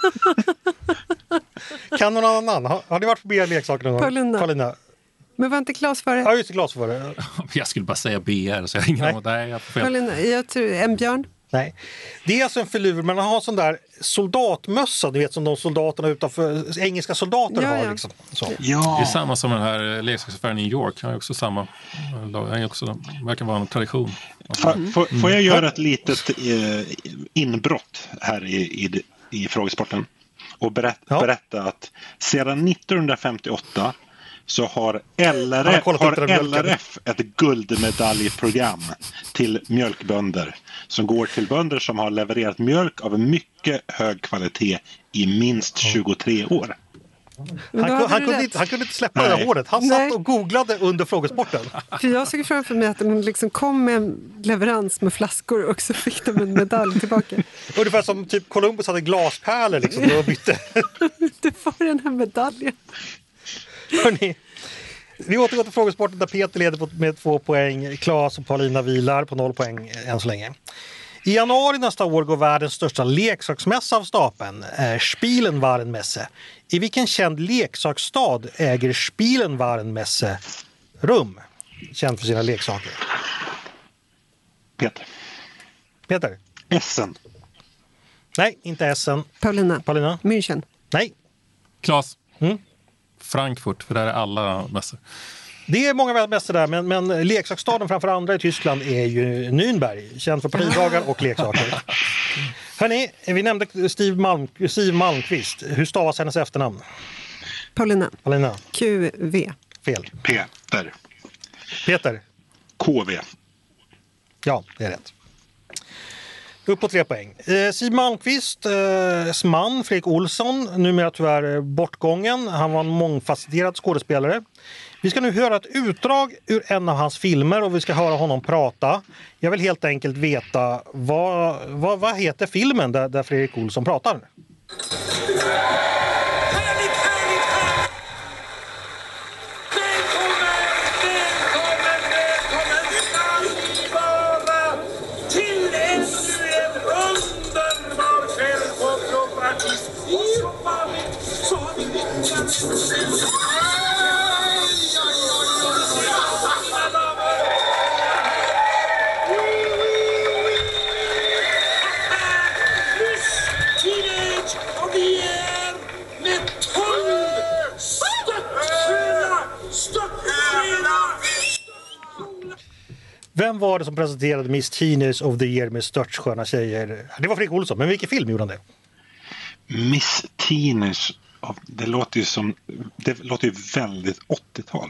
[SPEAKER 1] Kan någon annan? Har, har ni varit på B R Leksaker någon gång?
[SPEAKER 2] Paulina.
[SPEAKER 1] Paulina.
[SPEAKER 2] Men var inte Klas före?
[SPEAKER 1] Ja, just det, Klas för det.
[SPEAKER 4] Jag skulle bara säga B R, så jag har ingen
[SPEAKER 1] Nej.
[SPEAKER 4] aning. Nej, jag får fel.
[SPEAKER 2] Paulina, jag tror en björn.
[SPEAKER 1] Nej. Det är alltså en filur, men han har sån där soldatmössa, du vet som de soldaterna utanför, engelska soldater
[SPEAKER 2] Ja,
[SPEAKER 1] har
[SPEAKER 2] ja.
[SPEAKER 1] liksom. Så.
[SPEAKER 4] Det är
[SPEAKER 3] Ja,
[SPEAKER 4] samma som den här leksaksaffären i New York. Han är också samma. Han är också, verkar vara en tradition.
[SPEAKER 3] Får, får, får jag göra ett litet eh, inbrott här i, i, i frågesporten och berätta,
[SPEAKER 1] Ja.
[SPEAKER 3] berätta att sedan nittonhundrafemtioåtta så har
[SPEAKER 1] Han har
[SPEAKER 3] L R F,
[SPEAKER 1] kollat
[SPEAKER 3] har
[SPEAKER 1] upp det där mjölken.
[SPEAKER 3] L R F ett guldmedaljprogram till mjölkbönder som går till bönder som har levererat mjölk av en mycket hög kvalitet i minst tjugotre år.
[SPEAKER 2] Men då
[SPEAKER 1] Han,
[SPEAKER 2] hade
[SPEAKER 1] han,
[SPEAKER 2] du
[SPEAKER 1] kunde
[SPEAKER 2] rätt.
[SPEAKER 1] inte, han kunde inte släppa det där
[SPEAKER 3] Nej.
[SPEAKER 1] håret. Han
[SPEAKER 2] Nej.
[SPEAKER 1] satt och googlade under frågesporten.
[SPEAKER 2] För jag såg framför mig att de liksom kom med en leverans med flaskor och så fick de en medalj tillbaka.
[SPEAKER 1] Ungefär som typ Columbus hade glaspärlor liksom, och bytte.
[SPEAKER 2] Du får den här medaljen.
[SPEAKER 1] Hörrni, vi återgår till frågesporten där Peter leder på- med två poäng. Klas och Paulina vilar på noll poäng än så länge. I januari nästa år går världens största leksaksmässa av stapeln, eh, Spielenwarenmesse. I vilken känd leksaksstad äger Spielenwarenmesse rum? Känd för sina leksaker.
[SPEAKER 3] Peter.
[SPEAKER 1] Peter?
[SPEAKER 3] Essen.
[SPEAKER 1] Nej, inte Essen.
[SPEAKER 2] Paulina.
[SPEAKER 1] Paulina?
[SPEAKER 2] München.
[SPEAKER 1] Nej.
[SPEAKER 4] Klas.
[SPEAKER 1] Mm.
[SPEAKER 4] Frankfurt, för där är alla mässor.
[SPEAKER 1] Det är många mässor där, men, men leksaksstaden framför andra i Tyskland är ju Nürnberg, känd för partidagar och leksaker. Hörrni, vi nämnde Steve, Malm, Steve Malmqvist. Hur stavas hennes efternamn?
[SPEAKER 2] Paulina.
[SPEAKER 1] Paulina?
[SPEAKER 2] Q V.
[SPEAKER 1] Fel.
[SPEAKER 3] Peter.
[SPEAKER 1] Peter?
[SPEAKER 3] K V.
[SPEAKER 1] Ja, det är rätt. Upp på tre poäng. Eh, Siw Malmkvists eh, man, Fredrik Olsson, numera tyvärr bortgången. Han var en mångfacetterad skådespelare. Vi ska nu höra ett utdrag ur en av hans filmer och vi ska höra honom prata. Jag vill helt enkelt veta vad, vad, vad heter filmen där, där Fredrik Olsson pratar?
[SPEAKER 5] Härligt, härligt, härligt! Välkommen, välkommen, välkommen allihopa till ännu en underbar kväll på Klubbartist. Och som vanligt så har vi Teenage of the year med tolv störtsköna, störtsköna.
[SPEAKER 1] Vem var det som presenterade Miss Teenage of the Year med störtsköna tjejer? Det var Fredrik Olsson, men vilken film gjorde han det?
[SPEAKER 3] Miss Teenage, det låter ju som, det låter ju väldigt åttiotal.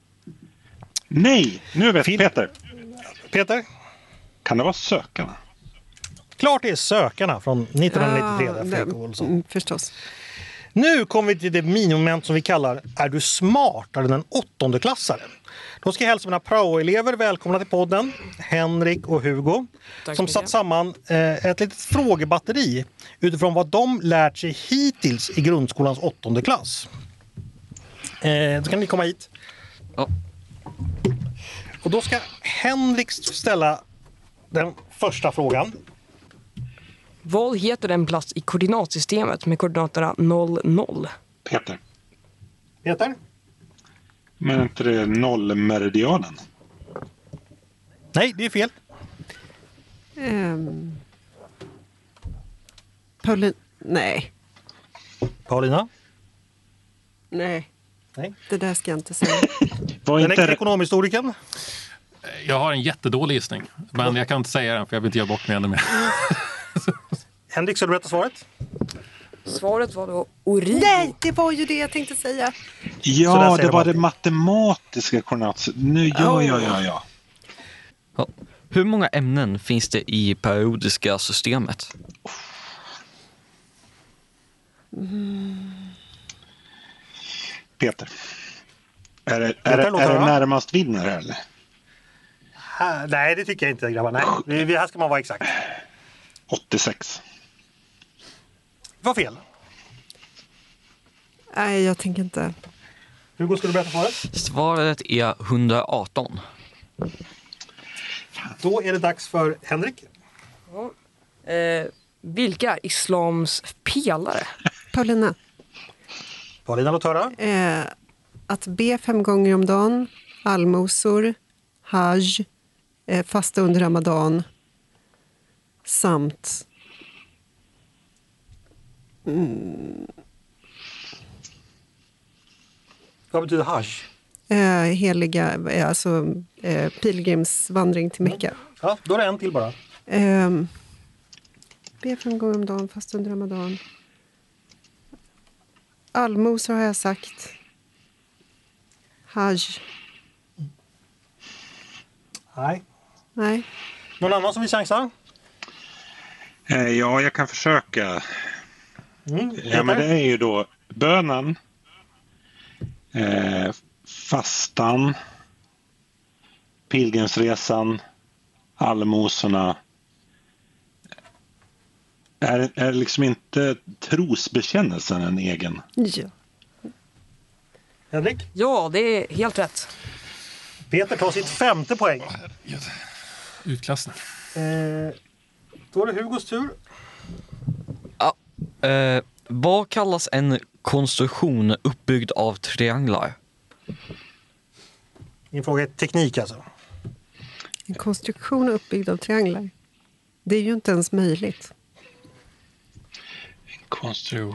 [SPEAKER 3] Nej, nu vet
[SPEAKER 1] Film.
[SPEAKER 3] Peter.
[SPEAKER 1] Peter?
[SPEAKER 3] Kan det vara Sökarna?
[SPEAKER 1] Klart det är Sökarna från nittonhundranittiotre, där Fredrik
[SPEAKER 2] det-
[SPEAKER 1] Olsson.
[SPEAKER 2] mm, förstås.
[SPEAKER 1] Nu kommer vi till det minimoment som vi kallar Är du smartare än en åttondeklassare? Då ska jag hälsa mina praoelever välkomna till podden, Henrik och Hugo,
[SPEAKER 6] Tack
[SPEAKER 1] som
[SPEAKER 6] så
[SPEAKER 1] satt
[SPEAKER 6] mycket.
[SPEAKER 1] samman eh, ett litet frågebatteri utifrån vad de lärt sig hittills i grundskolans åttonde klass. Eh, då kan ni komma hit.
[SPEAKER 6] Ja.
[SPEAKER 1] Och då ska Henrik ställa den första frågan.
[SPEAKER 6] Vad heter den plats i koordinatsystemet med koordinaterna noll noll?
[SPEAKER 3] Peter.
[SPEAKER 1] Peter?
[SPEAKER 3] Men är inte det nollmeridianen?
[SPEAKER 1] Nej, det är fel.
[SPEAKER 2] Um, Paulin... Nej.
[SPEAKER 1] Paulina?
[SPEAKER 2] Nej.
[SPEAKER 1] Nej.
[SPEAKER 2] Det där ska jag inte säga.
[SPEAKER 3] Var
[SPEAKER 1] Den
[SPEAKER 3] inte
[SPEAKER 1] är ekonomhistorikern?
[SPEAKER 4] Jag har en jättedålig gissning, men jag kan inte säga den för jag vill inte göra bort mig ännu mer.
[SPEAKER 1] Henrik, ska du berätta svaret?
[SPEAKER 6] Svaret var då Origo.
[SPEAKER 2] Nej, det var ju det jag tänkte säga.
[SPEAKER 1] Så där
[SPEAKER 3] Ja,
[SPEAKER 1] säger
[SPEAKER 3] det
[SPEAKER 1] de
[SPEAKER 3] var
[SPEAKER 1] alltid.
[SPEAKER 3] det matematiska koordinat. Nu, ja, ja, ja, ja.
[SPEAKER 7] Ja. Hur många ämnen finns det i periodiska systemet?
[SPEAKER 3] Peter. Är det,
[SPEAKER 1] Peter,
[SPEAKER 3] är det,
[SPEAKER 1] låt
[SPEAKER 3] är det
[SPEAKER 1] höra.
[SPEAKER 3] närmast vinner eller?
[SPEAKER 1] Här, nej, det tycker jag inte, grabbar. Nej, vi, vi- här ska man vara exakt.
[SPEAKER 3] åttiosex.
[SPEAKER 1] Det var fel.
[SPEAKER 2] Nej, jag tänker inte.
[SPEAKER 1] Hugo, ska du berätta svaret?
[SPEAKER 7] Svaret är hundraarton.
[SPEAKER 1] Då är det dags för Henrik.
[SPEAKER 6] Eh, vilka är islams pelare?
[SPEAKER 2] Paulina,
[SPEAKER 1] Paulina, låt höra.
[SPEAKER 2] eh, att be fem gånger om dagen, allmosor, hajj, eh, fasta under ramadan samt
[SPEAKER 1] Vad betyder hajj?
[SPEAKER 2] eh, heliga, eh, alltså eh, pilgrimsvandring till Mecka.
[SPEAKER 1] Ja, då är det en till bara.
[SPEAKER 2] Ehm, be fem gånger om dagen, fast under ramadan. Allmosor har jag sagt. Hajj.
[SPEAKER 1] Nej.
[SPEAKER 2] Nej.
[SPEAKER 1] Någon annan som vill chansa?
[SPEAKER 3] Eh, ja, jag kan försöka.
[SPEAKER 1] Mm,
[SPEAKER 3] Ja, men det är ju då bönen, eh, fastan, pilgrimsresan, allmosorna. Är, är liksom inte trosbekännelsen en egen?
[SPEAKER 2] Ja.
[SPEAKER 1] Henrik?
[SPEAKER 6] Ja, det är helt rätt.
[SPEAKER 1] Peter tar sitt femte poäng.
[SPEAKER 4] Utklassning.
[SPEAKER 1] Eh, då är det Hugos tur.
[SPEAKER 7] Ja. Eh, vad kallas en konstruktion uppbyggd av trianglar?
[SPEAKER 1] Min fråga är teknik alltså.
[SPEAKER 2] En konstruktion uppbyggd av trianglar. Det är ju inte ens möjligt.
[SPEAKER 3] Konstruktion.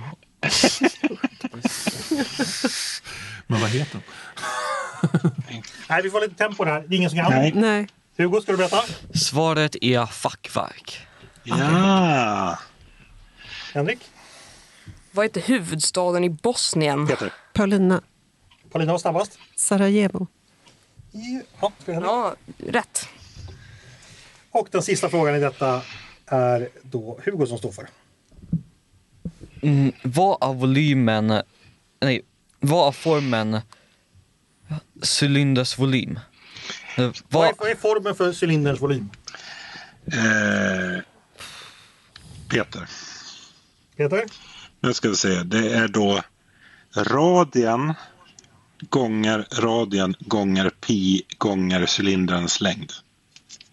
[SPEAKER 4] Men vad heter den?
[SPEAKER 1] Nej, vi får lite tempo här. Det är ingen som kan.
[SPEAKER 3] Nej.
[SPEAKER 2] Nej.
[SPEAKER 1] Hugo, ska du berätta?
[SPEAKER 7] Svaret är fackverk.
[SPEAKER 3] Ja.
[SPEAKER 1] Henrik?
[SPEAKER 6] Vad heter huvudstaden i Bosnien?
[SPEAKER 3] Peter.
[SPEAKER 2] Paulina.
[SPEAKER 1] Paulina var snabbast.
[SPEAKER 2] Sarajevo.
[SPEAKER 1] Ja, ska jag
[SPEAKER 6] Ja, rätt.
[SPEAKER 1] Och den sista frågan i detta är då Hugo som står för.
[SPEAKER 7] Mm, vad är volymen... Nej, vad är formen cylinders volym? Eh,
[SPEAKER 1] Vad
[SPEAKER 7] Vad,
[SPEAKER 1] är, vad är formen för cylinderns volym?
[SPEAKER 3] Eh, Peter.
[SPEAKER 1] Peter?
[SPEAKER 3] Nu ska vi se. Det är då radien gånger radien gånger pi gånger cylinderns längd.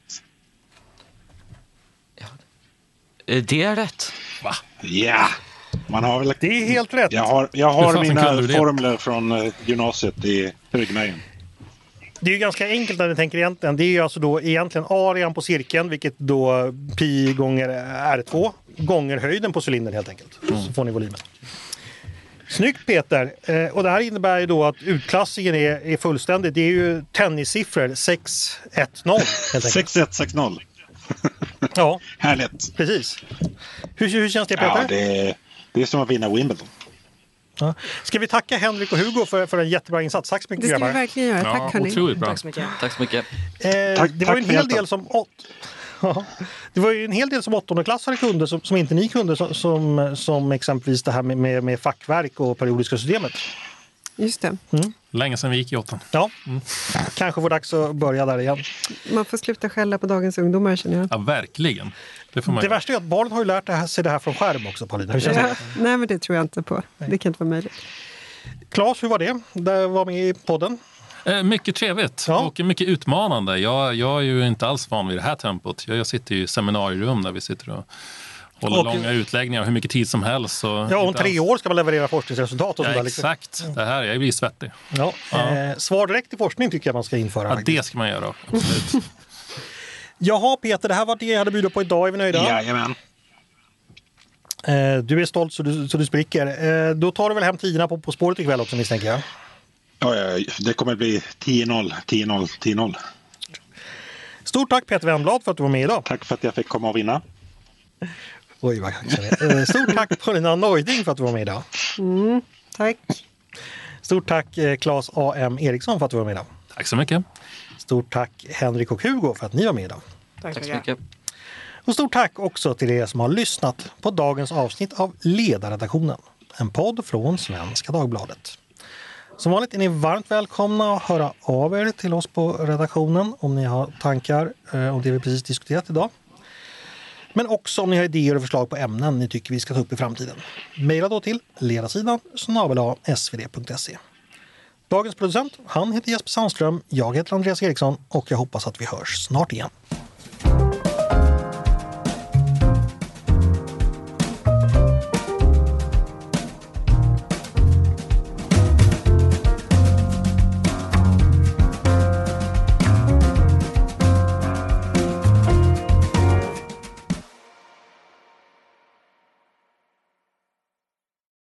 [SPEAKER 7] eh, det är rätt.
[SPEAKER 3] Ja! Man har väl...
[SPEAKER 1] Det är helt rätt.
[SPEAKER 3] Jag har, jag
[SPEAKER 4] Hur
[SPEAKER 3] har
[SPEAKER 4] fasen
[SPEAKER 3] mina
[SPEAKER 4] kunde du det?
[SPEAKER 3] formler från eh, gymnasiet i ryggmärgen.
[SPEAKER 1] Det är ju ganska enkelt när ni tänker egentligen. Det är ju alltså då egentligen arean på cirkeln, vilket då pi gånger R två gånger höjden på cylindern helt enkelt. Så får ni volymen. Snyggt Peter! Eh, och det här innebär ju då att utklassningen är, är fullständig. Det är ju tennissiffror sex ett noll helt enkelt.
[SPEAKER 3] sex ett sex noll.
[SPEAKER 1] Ja,
[SPEAKER 3] Härligt.
[SPEAKER 1] precis. Hur, hur känns det Peter?
[SPEAKER 3] Ja, det är, det är som att vinna Wimbledon.
[SPEAKER 1] Ja. Ska vi tacka Henrik och Hugo för, för en jättebra insats? Tack så mycket
[SPEAKER 2] Det ska vi
[SPEAKER 1] grabbar.
[SPEAKER 2] verkligen göra.
[SPEAKER 4] Ja,
[SPEAKER 2] Tack hörni.
[SPEAKER 4] otroligt bra.
[SPEAKER 6] Tack så mycket.
[SPEAKER 7] Tack så mycket.
[SPEAKER 1] Eh,
[SPEAKER 3] Tack-
[SPEAKER 1] det var ju
[SPEAKER 3] tack
[SPEAKER 1] en
[SPEAKER 3] för
[SPEAKER 1] hel
[SPEAKER 3] hjälpen.
[SPEAKER 1] del som åt... Ja. Det var ju en hel del som åttondeklassare kunde som, som inte ni kunde som, som, som exempelvis det här med, med, med fackverk och periodiska systemet.
[SPEAKER 2] Just det.
[SPEAKER 4] Länge sedan vi gick i åttan.
[SPEAKER 1] Ja, kanske får dags att börja där igen.
[SPEAKER 2] Man får sluta skälla på dagens ungdomar känner jag.
[SPEAKER 4] Ja, verkligen. Det får man
[SPEAKER 1] Det
[SPEAKER 4] göra.
[SPEAKER 1] värsta är att barnen har ju lärt det här, sig det här från skärm också Paulina. Hur känns
[SPEAKER 2] Ja,
[SPEAKER 1] det?
[SPEAKER 2] nej men det tror jag inte på. Det kan inte vara möjligt.
[SPEAKER 1] Claes, hur var det? Det var med i podden.
[SPEAKER 4] Eh, mycket trevligt
[SPEAKER 1] Ja.
[SPEAKER 4] och mycket utmanande. Jag, jag är ju inte alls van vid det här tempot. Jag, jag sitter ju i seminarierum där vi sitter och håller
[SPEAKER 1] Och-
[SPEAKER 4] långa utläggningar hur mycket tid som helst. Och
[SPEAKER 1] Ja, om
[SPEAKER 4] inte
[SPEAKER 1] tre
[SPEAKER 4] alls-
[SPEAKER 1] år ska man leverera forskningsresultat och
[SPEAKER 4] Ja,
[SPEAKER 1] sådär. Liksom.
[SPEAKER 4] exakt. Det här, jag blir svettig.
[SPEAKER 1] Ja. Eh, svar direkt i forskning tycker jag man ska införa.
[SPEAKER 4] Ja,
[SPEAKER 1] faktiskt.
[SPEAKER 4] det ska man göra. Absolut.
[SPEAKER 1] Jaha Peter, det här var det jag hade bjudit på idag. Är vi nöjda?
[SPEAKER 3] Jajamän.
[SPEAKER 1] Eh, du är stolt så du, så du spricker. Eh, då tar du väl hem tiderna på På spåret ikväll också misstänker jag.
[SPEAKER 3] Ja, ja, det kommer bli tio noll, tio noll, tio noll.
[SPEAKER 1] Stort tack Peter Wennblad för att du var med idag.
[SPEAKER 3] Tack för att jag fick komma och vinna.
[SPEAKER 1] Oj, vad eh, Stort tack Paulina Neuding för att du var med idag.
[SPEAKER 2] Tack.
[SPEAKER 1] Stort tack eh, Claes A M Eriksson för att du var med idag.
[SPEAKER 4] Tack så mycket.
[SPEAKER 1] Stort tack Henrik och Hugo för att ni var med idag.
[SPEAKER 6] Tack så
[SPEAKER 7] Tack så
[SPEAKER 6] mycket.
[SPEAKER 7] mycket.
[SPEAKER 1] Och stort tack också till er som har lyssnat på dagens avsnitt av Ledarredaktionen. En podd från Svenska Dagbladet. Som vanligt är ni varmt välkomna att höra av er till oss på redaktionen om ni har tankar eh, om det vi precis diskuterat idag. Men också om ni har idéer och förslag på ämnen ni tycker vi ska ta upp i framtiden. Maila då till ledarsidan snabel-a s v d punkt se. Dagens producent, han heter Jesper Sandström, jag heter Andreas Eriksson och jag hoppas att vi hörs snart igen.